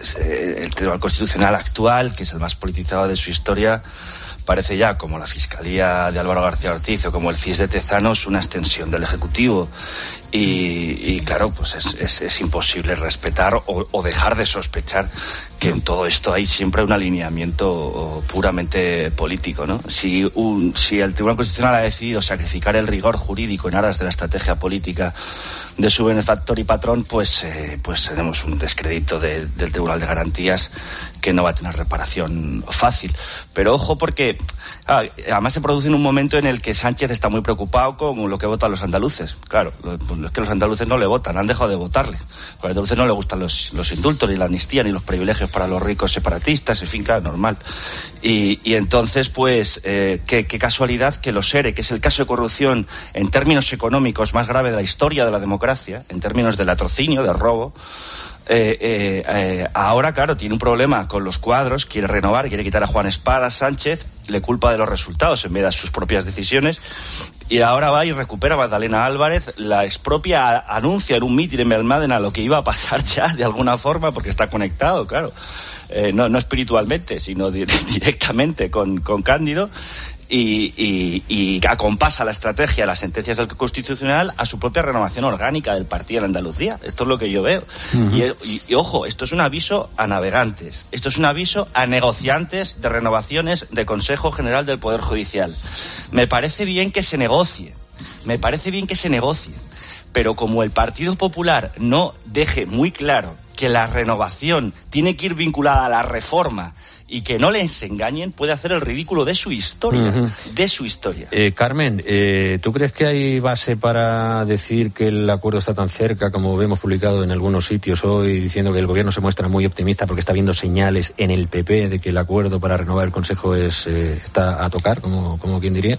el Tribunal Constitucional actual, que es el más politizado de su historia, parece ya como la Fiscalía de Álvaro García Ortiz o como el CIS de Tezanos una extensión del Ejecutivo. Y claro, pues es imposible respetar o dejar de sospechar que en todo esto hay siempre un alineamiento puramente político, ¿no? Si el Tribunal Constitucional ha decidido sacrificar el rigor jurídico en aras de la estrategia política de su benefactor y patrón, pues tenemos un descrédito del Tribunal de Garantías que no va a tener reparación fácil. Pero ojo, porque además se produce en un momento en el que Sánchez está muy preocupado con lo que votan los andaluces. Claro, es que los andaluces no le votan, han dejado de votarle. A los andaluces no les gustan los indultos, ni la amnistía, ni los privilegios para los ricos separatistas, en fin, claro, normal. Y entonces, pues, qué casualidad que los ERE, que es el caso de corrupción en términos económicos más grave de la historia de la democracia, en términos de latrocinio, de robo, ahora, claro, tiene un problema con los cuadros, quiere renovar, quiere quitar a Juan Espada Sánchez, le culpa de los resultados en vez de sus propias decisiones, y ahora va y recupera a Magdalena Álvarez, la expropia, anuncia en un mitin en Belmádena lo que iba a pasar ya de alguna forma, porque está conectado, claro, no espiritualmente, sino directamente con Cándido. Y acompasa la estrategia de las sentencias del Constitucional a su propia renovación orgánica del partido en Andalucía. Esto es lo que yo veo. Uh-huh. Y ojo, esto es un aviso a navegantes, esto es un aviso a negociantes de renovaciones de Consejo General del Poder Judicial. Me parece bien que se negocie, pero como el Partido Popular no deje muy claro que la renovación tiene que ir vinculada a la reforma y que no les engañen, puede hacer el ridículo de su historia, Carmen, ¿tú crees que hay base para decir que el acuerdo está tan cerca, como vemos publicado en algunos sitios hoy, diciendo que el gobierno se muestra muy optimista porque está viendo señales en el PP de que el acuerdo para renovar el Consejo está a tocar, como quien diría?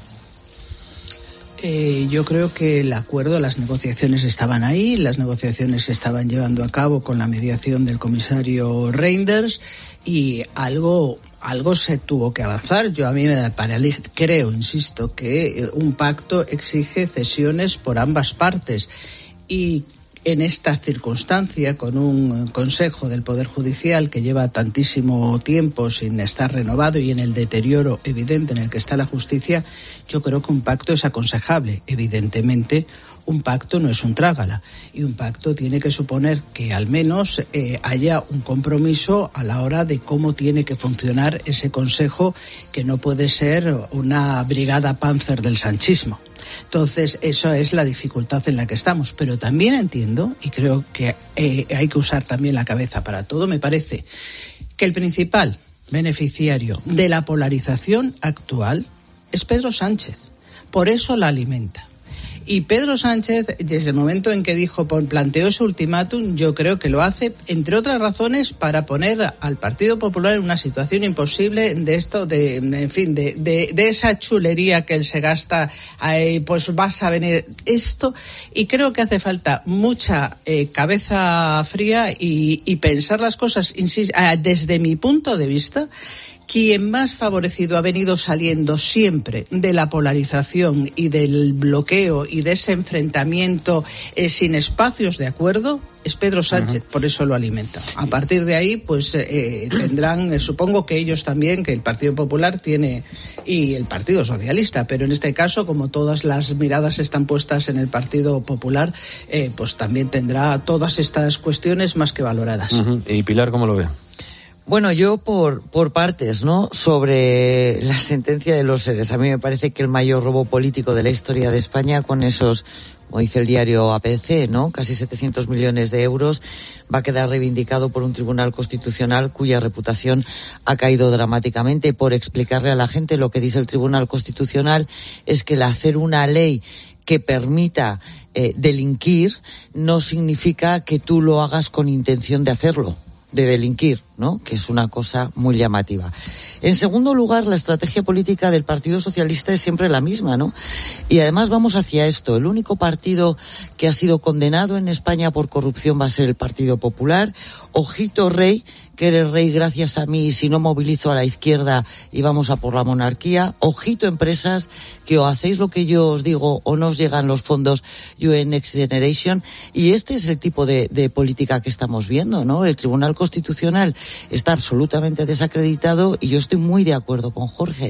Yo creo que el acuerdo, las negociaciones estaban ahí, las negociaciones se estaban llevando a cabo con la mediación del comisario Reinders y algo se tuvo que avanzar. Yo a mí creo, insisto, que un pacto exige cesiones por ambas partes y en esta circunstancia, con un Consejo del Poder Judicial que lleva tantísimo tiempo sin estar renovado y en el deterioro evidente en el que está la justicia, yo creo que un pacto es aconsejable. Evidentemente, un pacto no es un trágala y un pacto tiene que suponer que al menos haya un compromiso a la hora de cómo tiene que funcionar ese Consejo, que no puede ser una brigada Panzer del sanchismo. Entonces, eso es la dificultad en la que estamos. Pero también entiendo, y creo que hay que usar también la cabeza para todo, me parece que el principal beneficiario de la polarización actual es Pedro Sánchez. Por eso la alimenta. Y Pedro Sánchez, desde el momento en que planteó ese ultimátum, yo creo que lo hace, entre otras razones, para poner al Partido Popular en una situación imposible de esto, de esa chulería que él se gasta, pues vas a venir esto, y creo que hace falta mucha cabeza fría y pensar las cosas, insisto, desde mi punto de vista. Quien más favorecido ha venido saliendo siempre de la polarización y del bloqueo y de ese enfrentamiento sin espacios de acuerdo es Pedro Sánchez. Uh-huh. Por eso lo alimenta. A partir de ahí, pues tendrán, supongo que ellos también, que el Partido Popular tiene, y el Partido Socialista, pero en este caso, como todas las miradas están puestas en el Partido Popular, pues también tendrá todas estas cuestiones más que valoradas. Uh-huh. ¿Y Pilar, cómo lo ve? Bueno, yo por partes, ¿no? Sobre la sentencia de los seres. A mí me parece que el mayor robo político de la historia de España, con esos, como dice el diario ABC, ¿no? Casi 700 millones de euros, va a quedar reivindicado por un tribunal constitucional cuya reputación ha caído dramáticamente. Por explicarle a la gente, lo que dice el Tribunal Constitucional es que el hacer una ley que permita delinquir no significa que tú lo hagas con intención de hacerlo, de delinquir, ¿no? Que es una cosa muy llamativa. En segundo lugar, la estrategia política del Partido Socialista es siempre la misma, ¿no? Y además vamos hacia esto. El único partido que ha sido condenado en España por corrupción va a ser el Partido Popular. Ojito, rey, que eres rey gracias a mí, y si no movilizo a la izquierda y vamos a por la monarquía. Ojito, empresas, que o hacéis lo que yo os digo o no os llegan los fondos UN Next Generation. Y este es el tipo de política que estamos viendo, ¿no? El Tribunal Constitucional está absolutamente desacreditado y yo estoy muy de acuerdo con Jorge.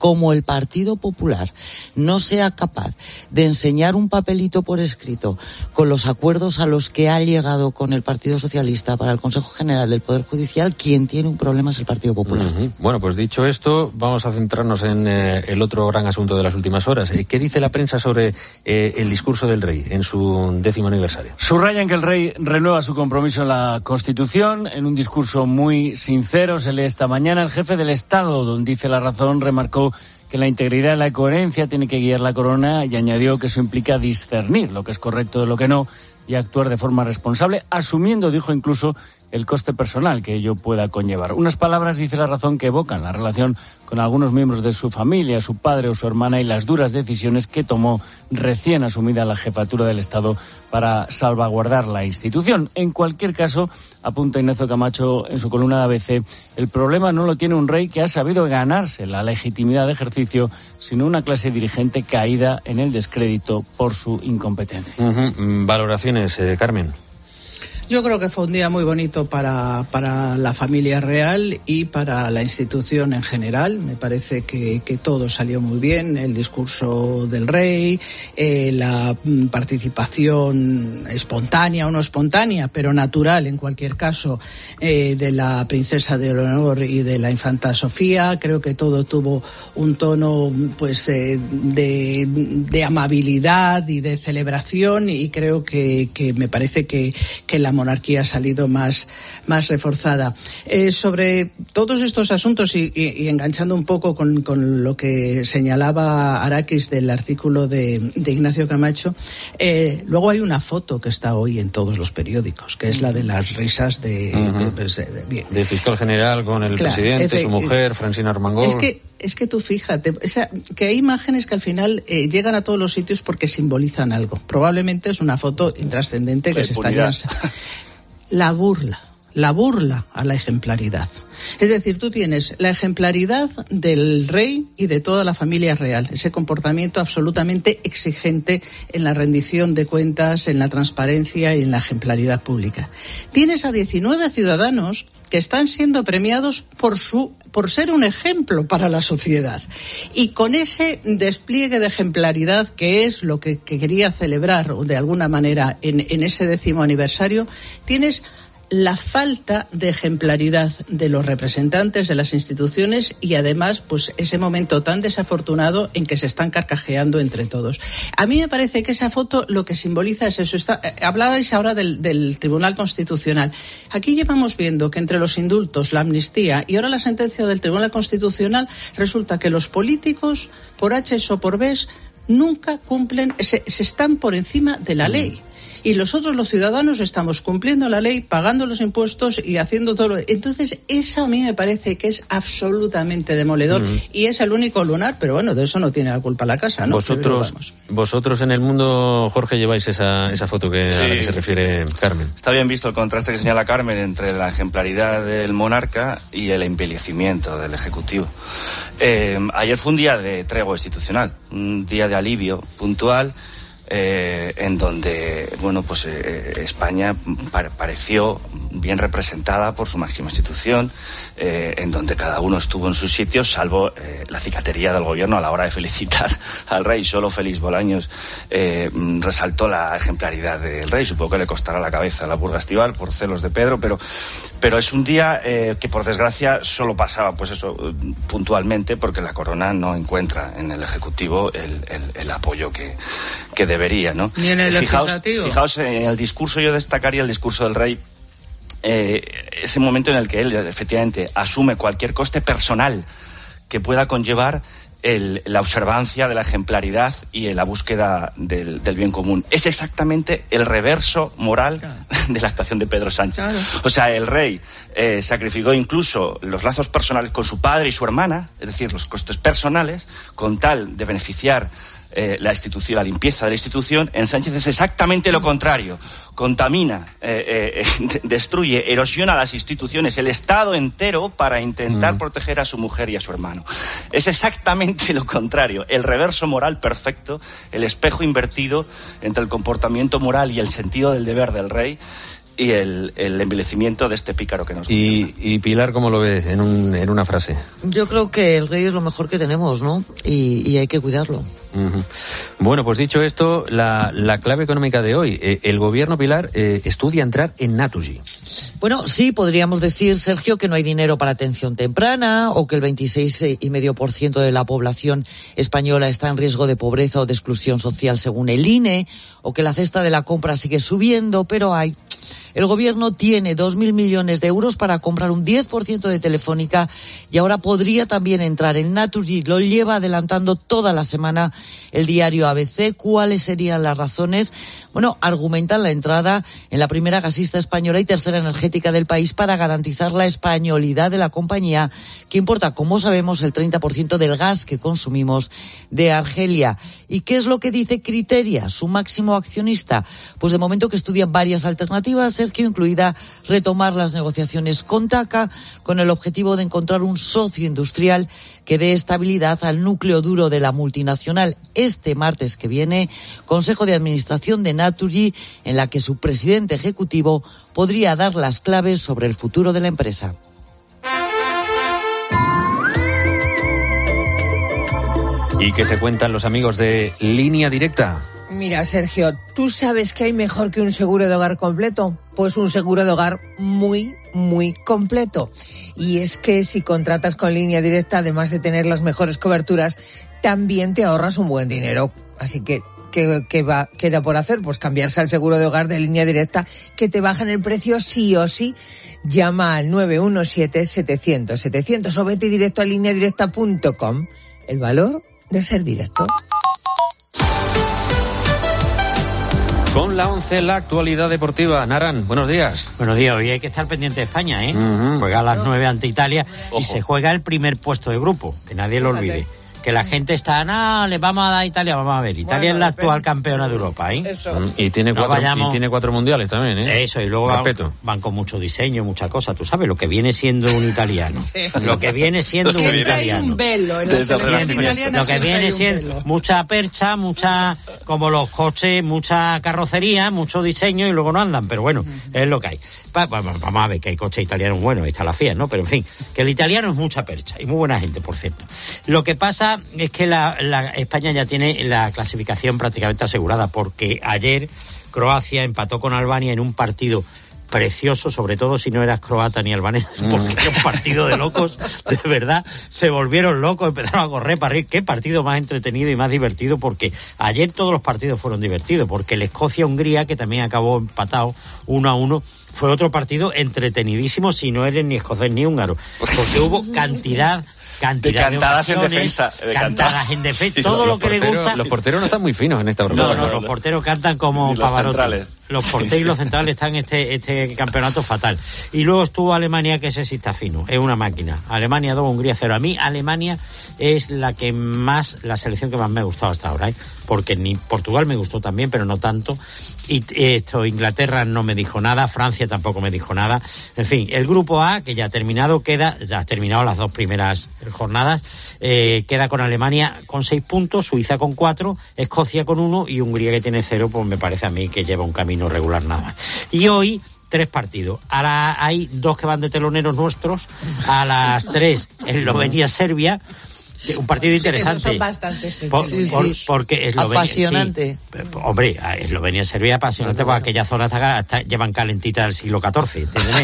como el Partido Popular no sea capaz de enseñar un papelito por escrito con los acuerdos a los que ha llegado con el Partido Socialista para el Consejo General del Poder Judicial, quien tiene un problema es el Partido Popular. Bueno, pues dicho esto, vamos a centrarnos en el otro gran asunto de las últimas horas. ¿Qué dice la prensa sobre el discurso del rey en su 10º aniversario? Subrayan que el rey renueva su compromiso en la Constitución. En un discurso muy sincero, se lee esta mañana, el jefe del Estado, donde dice La Razón, remarcó que la integridad y la coherencia tiene que guiar la corona y añadió que eso implica discernir lo que es correcto de lo que no y actuar de forma responsable, asumiendo, dijo incluso, el coste personal que ello pueda conllevar. Unas palabras, dice La Razón, que evocan la relación con algunos miembros de su familia, su padre o su hermana y las duras decisiones que tomó recién asumida la jefatura del Estado para salvaguardar la institución. En cualquier caso, apunta Ignacio Camacho en su columna de ABC, el problema no lo tiene un rey que ha sabido ganarse la legitimidad de ejercicio, sino una clase dirigente caída en el descrédito por su incompetencia. Valoraciones, Carmen. Yo creo que fue un día muy bonito para la familia real y para la institución en general. Me parece que todo salió muy bien, el discurso del rey, la participación espontánea o no espontánea, pero natural en cualquier caso, de la princesa de Leonor y de la infanta Sofía. Creo que todo tuvo un tono pues de amabilidad y de celebración, y creo que me parece que la monarquía ha salido más reforzada. Sobre todos estos asuntos y enganchando un poco con lo que señalaba Arakis del artículo de Ignacio Camacho, luego hay una foto que está hoy en todos los periódicos, que es la de las risas del fiscal general con el presidente, su mujer, Francina Armengol. Es que tú fíjate, que hay imágenes que al final llegan a todos los sitios porque simbolizan algo. Probablemente es una foto intrascendente que se está lanzando. La burla a la ejemplaridad. Es decir, tú tienes la ejemplaridad del rey y de toda la familia real, ese comportamiento absolutamente exigente en la rendición de cuentas, en la transparencia y en la ejemplaridad pública. Tienes a 19 ciudadanos que están siendo premiados por ser un ejemplo para la sociedad. Y con ese despliegue de ejemplaridad, que es lo que quería celebrar de alguna manera en ese 10º aniversario, tienes la falta de ejemplaridad de los representantes de las instituciones y además pues ese momento tan desafortunado en que se están carcajeando entre todos. A mí me parece que esa foto lo que simboliza es eso. Hablabais ahora del Tribunal Constitucional. Aquí llevamos viendo que entre los indultos, la amnistía y ahora la sentencia del Tribunal Constitucional, resulta que los políticos, por H o por B, nunca cumplen, se están por encima de la ley. Y nosotros los ciudadanos estamos cumpliendo la ley, pagando los impuestos y haciendo todo. Entonces, eso a mí me parece que es absolutamente demoledor. Y es el único lunar, pero bueno, de eso no tiene la culpa la casa, ¿no? Vosotros en el mundo, Jorge, lleváis esa foto a la que se refiere Carmen. Está bien visto el contraste que señala Carmen entre la ejemplaridad del monarca y el embellecimiento del Ejecutivo. Ayer fue un día de tregua institucional, un día de alivio puntual, en donde España pareció bien representada por su máxima institución, en donde cada uno estuvo en su sitio, salvo la cicatería del gobierno a la hora de felicitar al rey. Solo Félix Bolaños resaltó la ejemplaridad del rey. Supongo que le costará la cabeza a la burga estival por celos de Pedro, pero es un día que por desgracia solo pasaba puntualmente, porque la corona no encuentra en el Ejecutivo el apoyo que debería, ¿no? Ni en el legislativo. Fijaos en el discurso, yo destacaría el discurso del rey, ese momento en el que él efectivamente asume cualquier coste personal que pueda conllevar la observancia de la ejemplaridad y la búsqueda del bien común. Es exactamente el reverso moral de la actuación de Pedro Sánchez. Claro. O sea, el rey sacrificó incluso los lazos personales con su padre y su hermana, es decir, los costes personales, con tal de beneficiar la institución, la limpieza de la institución. En Sánchez es exactamente lo contrario. Contamina, destruye, erosiona las instituciones, el Estado entero, para intentar proteger a su mujer y a su hermano. Es exactamente lo contrario, el reverso moral perfecto, el espejo invertido entre el comportamiento moral y el sentido del deber del rey. y el envilecimiento de este pícaro que nos gobierna. Y Pilar, ¿cómo lo ves en una frase? Yo creo que el rey es lo mejor que tenemos, ¿no? Y hay que cuidarlo. Uh-huh. Bueno, pues dicho esto, la clave económica de hoy. El gobierno, Pilar, estudia entrar en Naturgy. Bueno, sí, podríamos decir, Sergio, que no hay dinero para atención temprana o que el 26,5% de la población española está en riesgo de pobreza o de exclusión social según el INE, o que la cesta de la compra sigue subiendo, pero el gobierno tiene 2.000 millones de euros para comprar un 10% de Telefónica y ahora podría también entrar en Naturgy. Lo lleva adelantando toda la semana el diario ABC. ¿Cuáles serían las razones? Bueno, argumentan la entrada en la primera gasista española y tercera energética del país para garantizar la españolidad de la compañía, que importa, como sabemos, el 30% del gas que consumimos de Argelia. ¿Y qué es lo que dice Criteria, su máximo accionista? Pues de momento que estudian varias alternativas, Sergio, incluida retomar las negociaciones con TAQA, con el objetivo de encontrar un socio industrial que dé estabilidad al núcleo duro de la multinacional. Este martes que viene, Consejo de Administración de Naturgy, en la que su presidente ejecutivo podría dar las claves sobre el futuro de la empresa. ¿Y qué se cuentan los amigos de Línea Directa? Mira, Sergio, ¿tú sabes qué hay mejor que un seguro de hogar completo? Pues un seguro de hogar muy, muy completo. Y es que si contratas con Línea Directa, además de tener las mejores coberturas, también te ahorras un buen dinero. Así que, ¿qué queda por hacer? Pues cambiarse al seguro de hogar de Línea Directa, que te bajan el precio sí o sí. Llama al 917-700-700 o vete directo a lineadirecta.com. El valor de ser directo. Con la 11, la actualidad deportiva. Naran, buenos días. Buenos días, hoy hay que estar pendiente de España, ¿eh? Juega a las 9 ante Italia. Ojo. Y se juega el primer puesto de grupo, que nadie lo olvide. Que la gente está, le vamos a dar a Italia, vamos a ver. Italia es la actual campeona de Europa, ¿eh? Y tiene cuatro mundiales también, ¿eh? Eso, y luego van con mucho diseño, mucha cosa. Tú sabes lo que viene siendo un italiano. Sí. Lo que viene siendo un italiano. Un velo en la selección italiana. Lo que viene siendo mucha percha, como los coches, mucha carrocería, mucho diseño y luego no andan. Pero bueno, es lo que hay. Vamos a ver que hay coches italianos buenos, está la Fiat, ¿no? Pero en fin, que el italiano es mucha percha y muy buena gente, por cierto. Lo que pasa es que España ya tiene la clasificación prácticamente asegurada, porque ayer Croacia empató con Albania en un partido precioso, sobre todo si no eras croata ni albanés, porque era un partido de locos, de verdad, se volvieron locos, empezaron a correr para arriba. Qué partido más entretenido y más divertido, porque ayer todos los partidos fueron divertidos, porque el Escocia-Hungría, que también acabó empatado 1-1, fue otro partido entretenidísimo si no eres ni escocés ni húngaro, porque hubo cantidad de ocasiones, cantadas en defensa, todo lo que le gusta. Los porteros no están muy finos en esta broma. No, los porteros cantan como Pavarotti. Los porteros y los centrales están en este campeonato fatal. Y luego estuvo Alemania, que ese sí está fino, es una máquina. Alemania 2, Hungría 0. A mí Alemania es la selección que más me ha gustado hasta ahora, ¿eh? Porque ni Portugal me gustó también, pero no tanto. Y Inglaterra no me dijo nada, Francia tampoco me dijo nada. En fin, el grupo A, que ya ha terminado, ya ha terminado las dos primeras jornadas, queda con Alemania con 6 puntos, Suiza con 4, Escocia con 1 y Hungría, que tiene 0, pues me parece a mí que lleva un camino regular nada más. Y hoy 3 partidos. Ahora hay 2 que van de teloneros nuestros. A las 3, Eslovenia-Serbia. Un partido interesante. Son bastantes. Porque Eslovenia, apasionante. Sí, hombre, Eslovenia-Serbia apasionante, porque aquella zona llevan calentita del siglo XIV, ¿entiendes?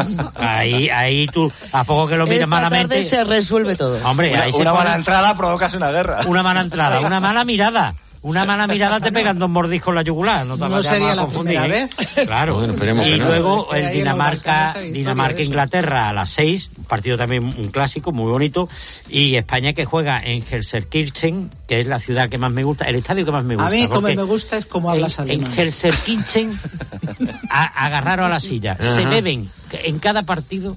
ahí tú, a poco que lo miras malamente, se resuelve todo. Hombre, una mala entrada provocas una guerra. Una mala entrada, una mala mirada. Una mala mirada te pegan 2 mordiscos en la yugular, no te vas sería a la confundir. Primera vez. Claro. Bueno, y luego el Dinamarca-Inglaterra a las 6, partido también un clásico muy bonito, y España, que juega en Gelsenkirchen, que es la ciudad que más me gusta, el estadio que más me gusta. A mí como me gusta es como hablas alemán. En Gelsenkirchen agarraron a la silla. Ajá. Se beben en cada partido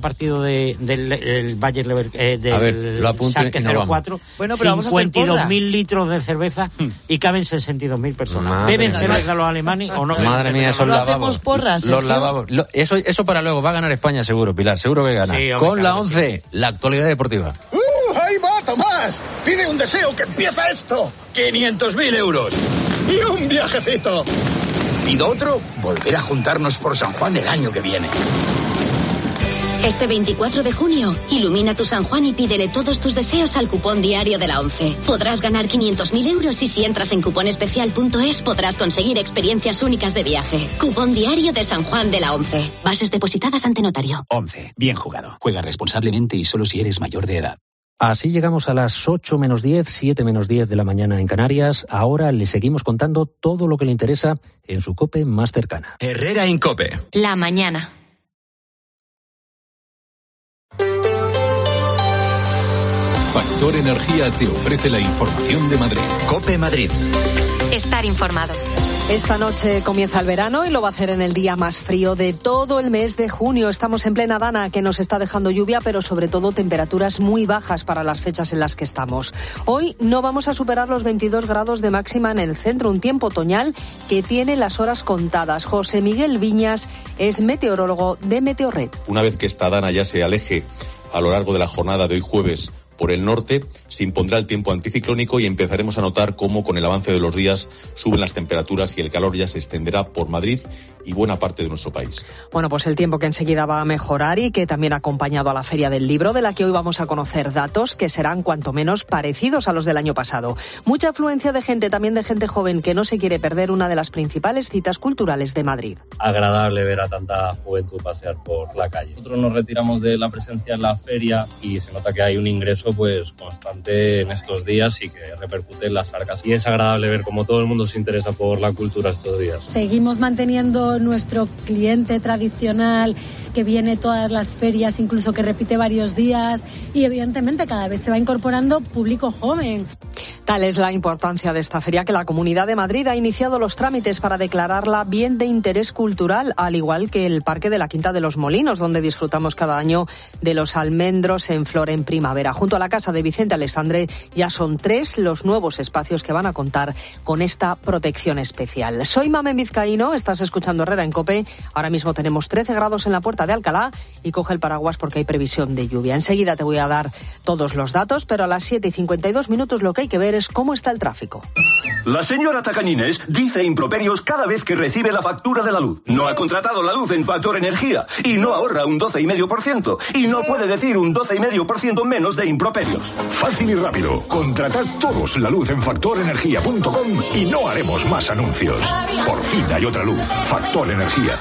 del Bayer Leverkusen, del Schalke 04, 52.000 litros de cerveza y caben 62.000 personas. ¿Beben cerveza los alemanes o no? Madre mía, esos lavabos. Hacemos porras, los lavabos. Eso para luego. Va a ganar España seguro, Pilar. Seguro que gana. Sí, con la 11, la actualidad deportiva. ¡Ahí va, Tomás! Pide un deseo, que empieza esto. 500.000 euros. Y un viajecito. Pido otro, volver a juntarnos por San Juan el año que viene. Este 24 de junio, ilumina tu San Juan y pídele todos tus deseos al cupón diario de la ONCE. Podrás ganar 500.000 euros y si entras en cuponespecial.es podrás conseguir experiencias únicas de viaje. Cupón diario de San Juan de la ONCE. Bases depositadas ante notario. ONCE. Bien jugado. Juega responsablemente y solo si eres mayor de edad. Así llegamos a las 8 menos 10, 7 menos 10 de la mañana en Canarias. Ahora le seguimos contando todo lo que le interesa en su COPE más cercana. Herrera en COPE. La mañana. Factor Energía te ofrece la información de Madrid. COPE Madrid. Estar informado. Esta noche comienza el verano y lo va a hacer en el día más frío de todo el mes de junio. Estamos en plena dana que nos está dejando lluvia, pero sobre todo temperaturas muy bajas para las fechas en las que estamos. Hoy no vamos a superar los 22 grados de máxima en el centro, un tiempo otoñal que tiene las horas contadas. José Miguel Viñas es meteorólogo de Meteorred. Una vez que esta dana ya se aleje a lo largo de la jornada de hoy jueves por el norte, se impondrá el tiempo anticiclónico y empezaremos a notar cómo con el avance de los días suben las temperaturas y el calor ya se extenderá por Madrid y buena parte de nuestro país. Bueno, pues el tiempo que enseguida va a mejorar y que también ha acompañado a la Feria del Libro, de la que hoy vamos a conocer datos que serán cuanto menos parecidos a los del año pasado. Mucha afluencia de gente, también de gente joven, que no se quiere perder una de las principales citas culturales de Madrid. Agradable ver a tanta juventud pasear por la calle. Nosotros nos retiramos de la presencia en la feria y se nota que hay un ingreso pues constante en estos días y que repercute en las arcas. Y es agradable ver cómo todo el mundo se interesa por la cultura estos días. Seguimos manteniendo nuestro cliente tradicional que viene todas las ferias, incluso que repite varios días, y evidentemente cada vez se va incorporando público joven. Tal es la importancia de esta feria que la Comunidad de Madrid ha iniciado los trámites para declararla bien de interés cultural, al igual que el Parque de la Quinta de los Molinos, donde disfrutamos cada año de los almendros en flor en primavera. Junto a la casa de Vicente Alessandre ya son 3 los nuevos espacios que van a contar con esta protección especial. Soy Mamen Vizcaíno, estás escuchando Herrera en COPE. Ahora mismo tenemos 13 grados en la Puerta de Alcalá y coge el paraguas porque hay previsión de lluvia. Enseguida te voy a dar todos los datos, pero a las 7:52 lo que hay que ver es cómo está el tráfico. La señora Tacañines dice improperios cada vez que recibe la factura de la luz. No ha contratado la luz en Factor Energía y no ahorra un 12,5% y no puede decir un 12,5% menos de improperios. Fácil y rápido. Contratad todos la luz en factorenergia.com y no haremos más anuncios. Por fin hay otra luz. Factor Energía.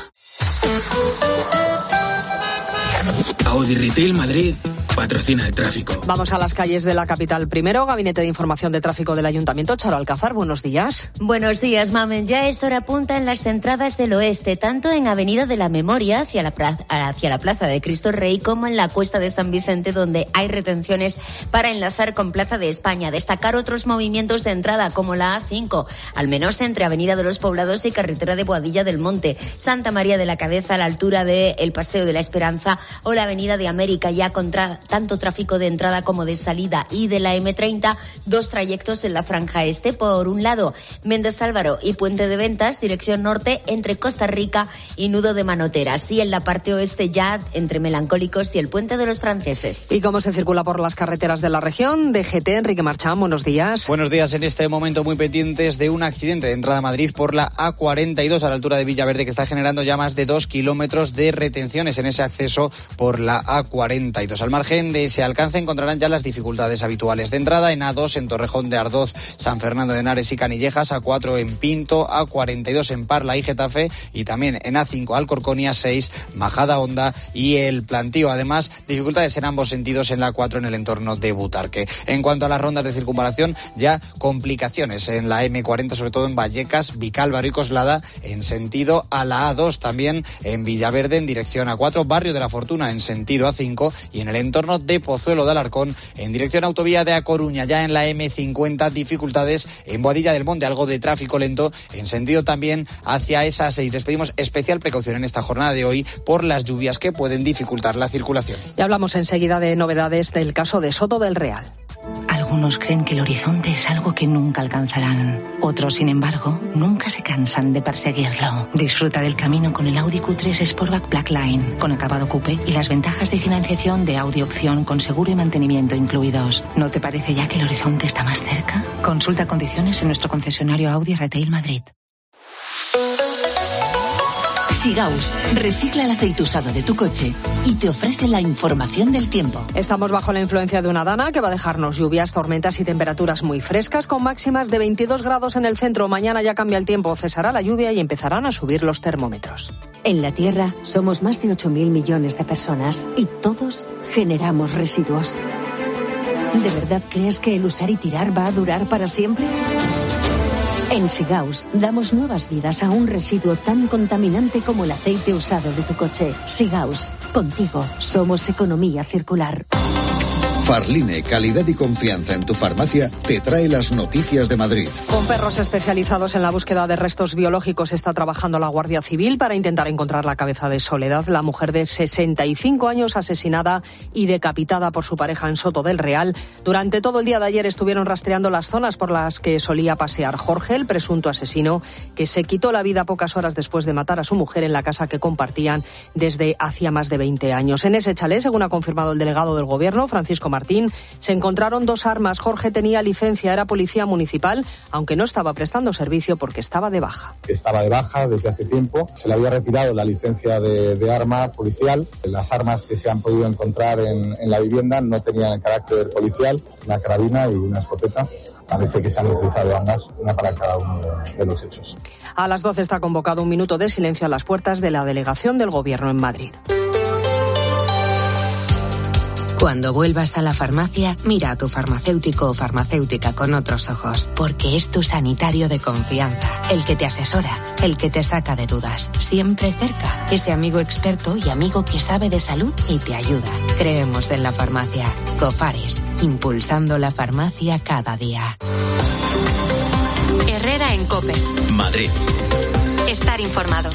Audi Retail Madrid patrocina el tráfico. Vamos a las calles de la capital primero. Gabinete de Información de Tráfico del Ayuntamiento. Charo Alcázar, buenos días. Buenos días, Mamen. Ya es hora punta en las entradas del oeste, tanto en Avenida de la Memoria hacia la Plaza de Cristo Rey como en la Cuesta de San Vicente, donde hay retenciones para enlazar con Plaza de España. Destacar otros movimientos de entrada como la A5, al menos entre Avenida de los Poblados y Carretera de Boadilla del Monte, Santa María de la Cabeza a la altura del Paseo de la Esperanza o la Avenida de América, ya contra tanto tráfico de entrada como de salida, y de la M30, 2 trayectos en la franja este. Por un lado, Méndez Álvaro y Puente de Ventas, dirección norte, entre Costa Rica y Nudo de Manoteras, y en la parte oeste ya entre Melancólicos y el Puente de los Franceses. ¿Y cómo se circula por las carreteras de la región? DGT, Enrique Marchán, buenos días. Buenos días. En este momento muy pendientes de un accidente de entrada a Madrid por la A42 a la altura de Villaverde, que está generando ya más de 2 kilómetros de retenciones en ese acceso por la A42. Al margen de ese alcance encontrarán ya las dificultades habituales de entrada en A2 en Torrejón de Ardoz, San Fernando de Henares y Canillejas, A4 en Pinto, A42 en Parla y Getafe, y también en A5 Alcorcón y A6 Majada Honda y El Plantío. Además, dificultades en ambos sentidos en la A4 en el entorno de Butarque. En cuanto a las rondas de circunvalación, ya complicaciones en la M40, sobre todo en Vallecas, Vicálvaro y Coslada, en sentido a la A2, también en Villaverde en dirección A4, Barrio de la Fortuna en sentido A5, y en el entorno de Pozuelo de Alarcón en dirección autovía de A Coruña. Ya en la M50 dificultades en Boadilla del Monte, algo de tráfico lento en sentido también hacia esa 6. Les pedimos especial precaución en esta jornada de hoy por las lluvias que pueden dificultar la circulación. Y hablamos enseguida de novedades del caso de Soto del Real. Algunos creen que el horizonte es algo que nunca alcanzarán. Otros, sin embargo, nunca se cansan de perseguirlo. Disfruta del camino con el Audi Q3 Sportback Blackline, con acabado coupé y las ventajas de financiación de Audi Opción con seguro y mantenimiento incluidos. ¿No te parece ya que el horizonte está más cerca? Consulta condiciones en nuestro concesionario Audi Retail Madrid. Sigaus recicla el aceite usado de tu coche y te ofrece la información del tiempo. Estamos bajo la influencia de una dana que va a dejarnos lluvias, tormentas y temperaturas muy frescas con máximas de 22 grados en el centro. Mañana ya cambia el tiempo, cesará la lluvia y empezarán a subir los termómetros. En la Tierra somos más de 8.000 millones de personas y todos generamos residuos. ¿De verdad crees que el usar y tirar va a durar para siempre? En Sigaus damos nuevas vidas a un residuo tan contaminante como el aceite usado de tu coche. Sigaus, contigo somos economía circular. Farline, calidad y confianza en tu farmacia, te trae las noticias de Madrid. Con perros especializados en la búsqueda de restos biológicos está trabajando la Guardia Civil para intentar encontrar la cabeza de Soledad, la mujer de 65 años asesinada y decapitada por su pareja en Soto del Real. Durante todo el día de ayer estuvieron rastreando las zonas por las que solía pasear Jorge, el presunto asesino, que se quitó la vida pocas horas después de matar a su mujer en la casa que compartían desde hacía más de 20 años. En ese chalet, según ha confirmado el delegado del Gobierno, Francisco Martín, se encontraron 2 armas. Jorge tenía licencia, era policía municipal, aunque no estaba prestando servicio porque estaba de baja. Estaba de baja desde hace tiempo, se le había retirado la licencia de arma policial. Las armas que se han podido encontrar en la vivienda no tenían el carácter policial, una carabina y una escopeta. Parece que se han utilizado ambas, una para cada uno de los hechos. A las 12 está convocado un minuto de silencio a las puertas de la delegación del Gobierno en Madrid. Cuando vuelvas a la farmacia, mira a tu farmacéutico o farmacéutica con otros ojos, porque es tu sanitario de confianza, el que te asesora, el que te saca de dudas, siempre cerca, ese amigo experto y amigo que sabe de salud y te ayuda. Creemos en la farmacia. Cofares, impulsando la farmacia cada día. Herrera en COPE. Madrid. Estar informado.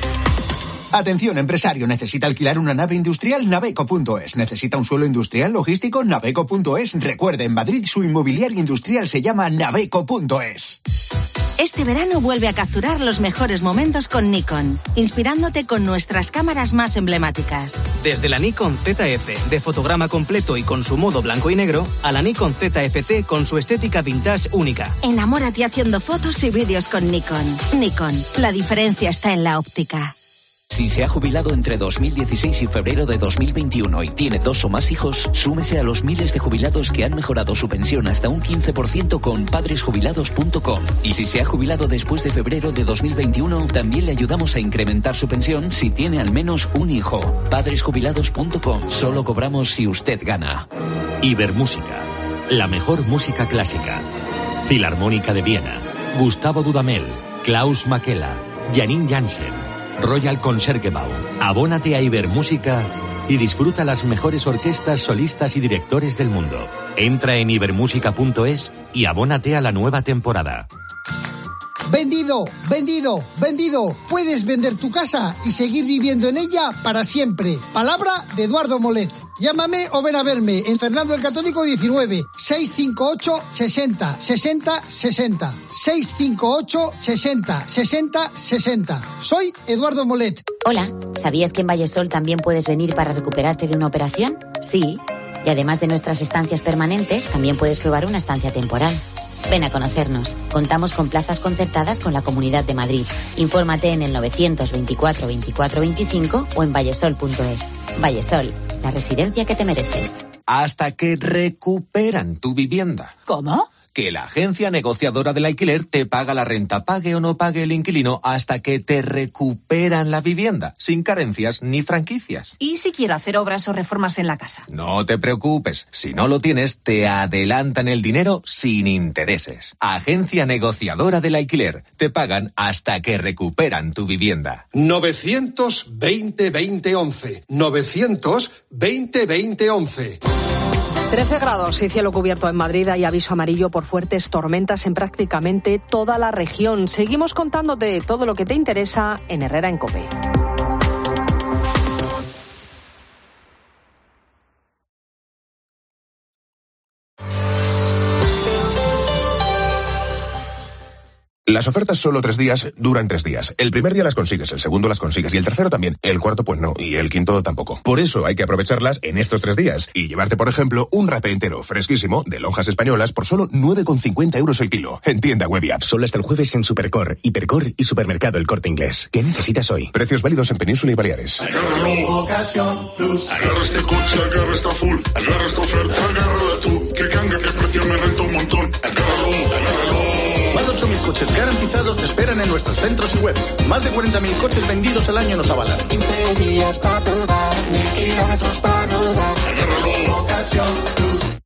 Atención, empresario, ¿necesita alquilar una nave industrial? Naveco.es. ¿Necesita un suelo industrial logístico? Naveco.es. Recuerde, en Madrid su inmobiliaria industrial se llama Naveco.es. Este verano vuelve a capturar los mejores momentos con Nikon, inspirándote con nuestras cámaras más emblemáticas. Desde la Nikon ZF, de fotograma completo y con su modo blanco y negro, a la Nikon ZF-C con su estética vintage única. Enamórate haciendo fotos y vídeos con Nikon. Nikon, la diferencia está en la óptica. Si se ha jubilado entre 2016 y febrero de 2021 y tiene 2 o más hijos, súmese a los miles de jubilados que han mejorado su pensión hasta un 15% con padresjubilados.com. Y si se ha jubilado después de febrero de 2021, también le ayudamos a incrementar su pensión si tiene al menos un hijo. Padresjubilados.com. Solo cobramos si usted gana. Ibermúsica, la mejor música clásica. Filarmónica de Viena, Gustavo Dudamel, Klaus Makela, Janine Jansen, Royal Concertgebouw. Abónate a Ibermúsica y disfruta las mejores orquestas, solistas y directores del mundo. Entra en ibermúsica.es y abónate a la nueva temporada. ¡Vendido! ¡Vendido! ¡Vendido! Puedes vender tu casa y seguir viviendo en ella para siempre. Palabra de Eduardo Molet. Llámame o ven a verme en Fernando el Católico 19 658 60 60 60 658 60 60 60. Soy Eduardo Molet. Hola, ¿sabías que en Vallesol también puedes venir para recuperarte de una operación? Sí, y además de nuestras estancias permanentes, también puedes probar una estancia temporal. Ven a conocernos. Contamos con plazas concertadas con la Comunidad de Madrid. Infórmate en el 924 24 25 o en vallesol.es. Vallesol, la residencia que te mereces. Hasta que recuperan tu vivienda. ¿Cómo? Que la agencia negociadora del alquiler te paga la renta, pague o no pague el inquilino, hasta que te recuperan la vivienda, sin carencias ni franquicias. ¿Y si quiero hacer obras o reformas en la casa? No te preocupes, si no lo tienes, te adelantan el dinero sin intereses. Agencia negociadora del alquiler, te pagan hasta que recuperan tu vivienda. 920-2011. 920-2011. 13 grados y cielo cubierto en Madrid. Hay aviso amarillo por fuertes tormentas en prácticamente toda la región. Seguimos contándote todo lo que te interesa en Herrera en COPE. Las ofertas solo 3 días duran 3 días. El primer día las consigues, el segundo las consigues y el tercero también. El cuarto pues no, y el quinto tampoco. Por eso hay que aprovecharlas en estos 3 días y llevarte, por ejemplo, un rapé entero fresquísimo de lonjas españolas por solo 9,50 euros el kilo. En tienda web y app. Solo hasta el jueves en Supercor, Hipercor y Supermercado El Corte Inglés. ¿Qué necesitas hoy? Precios válidos en Península y Baleares. Agárralo, Ocasión Plus. Agarra este coche, agarra esta full. Agarra esta oferta, agárrala tú. Que canga, que precio me renta un montón. Agárralo. Más de 8.000 coches garantizados te esperan en nuestros centros y web. Más de 40.000 coches vendidos al año nos avalan. 15 días para probar, 1.000 kilómetros para rodar. Agárralo, Ocasión Plus.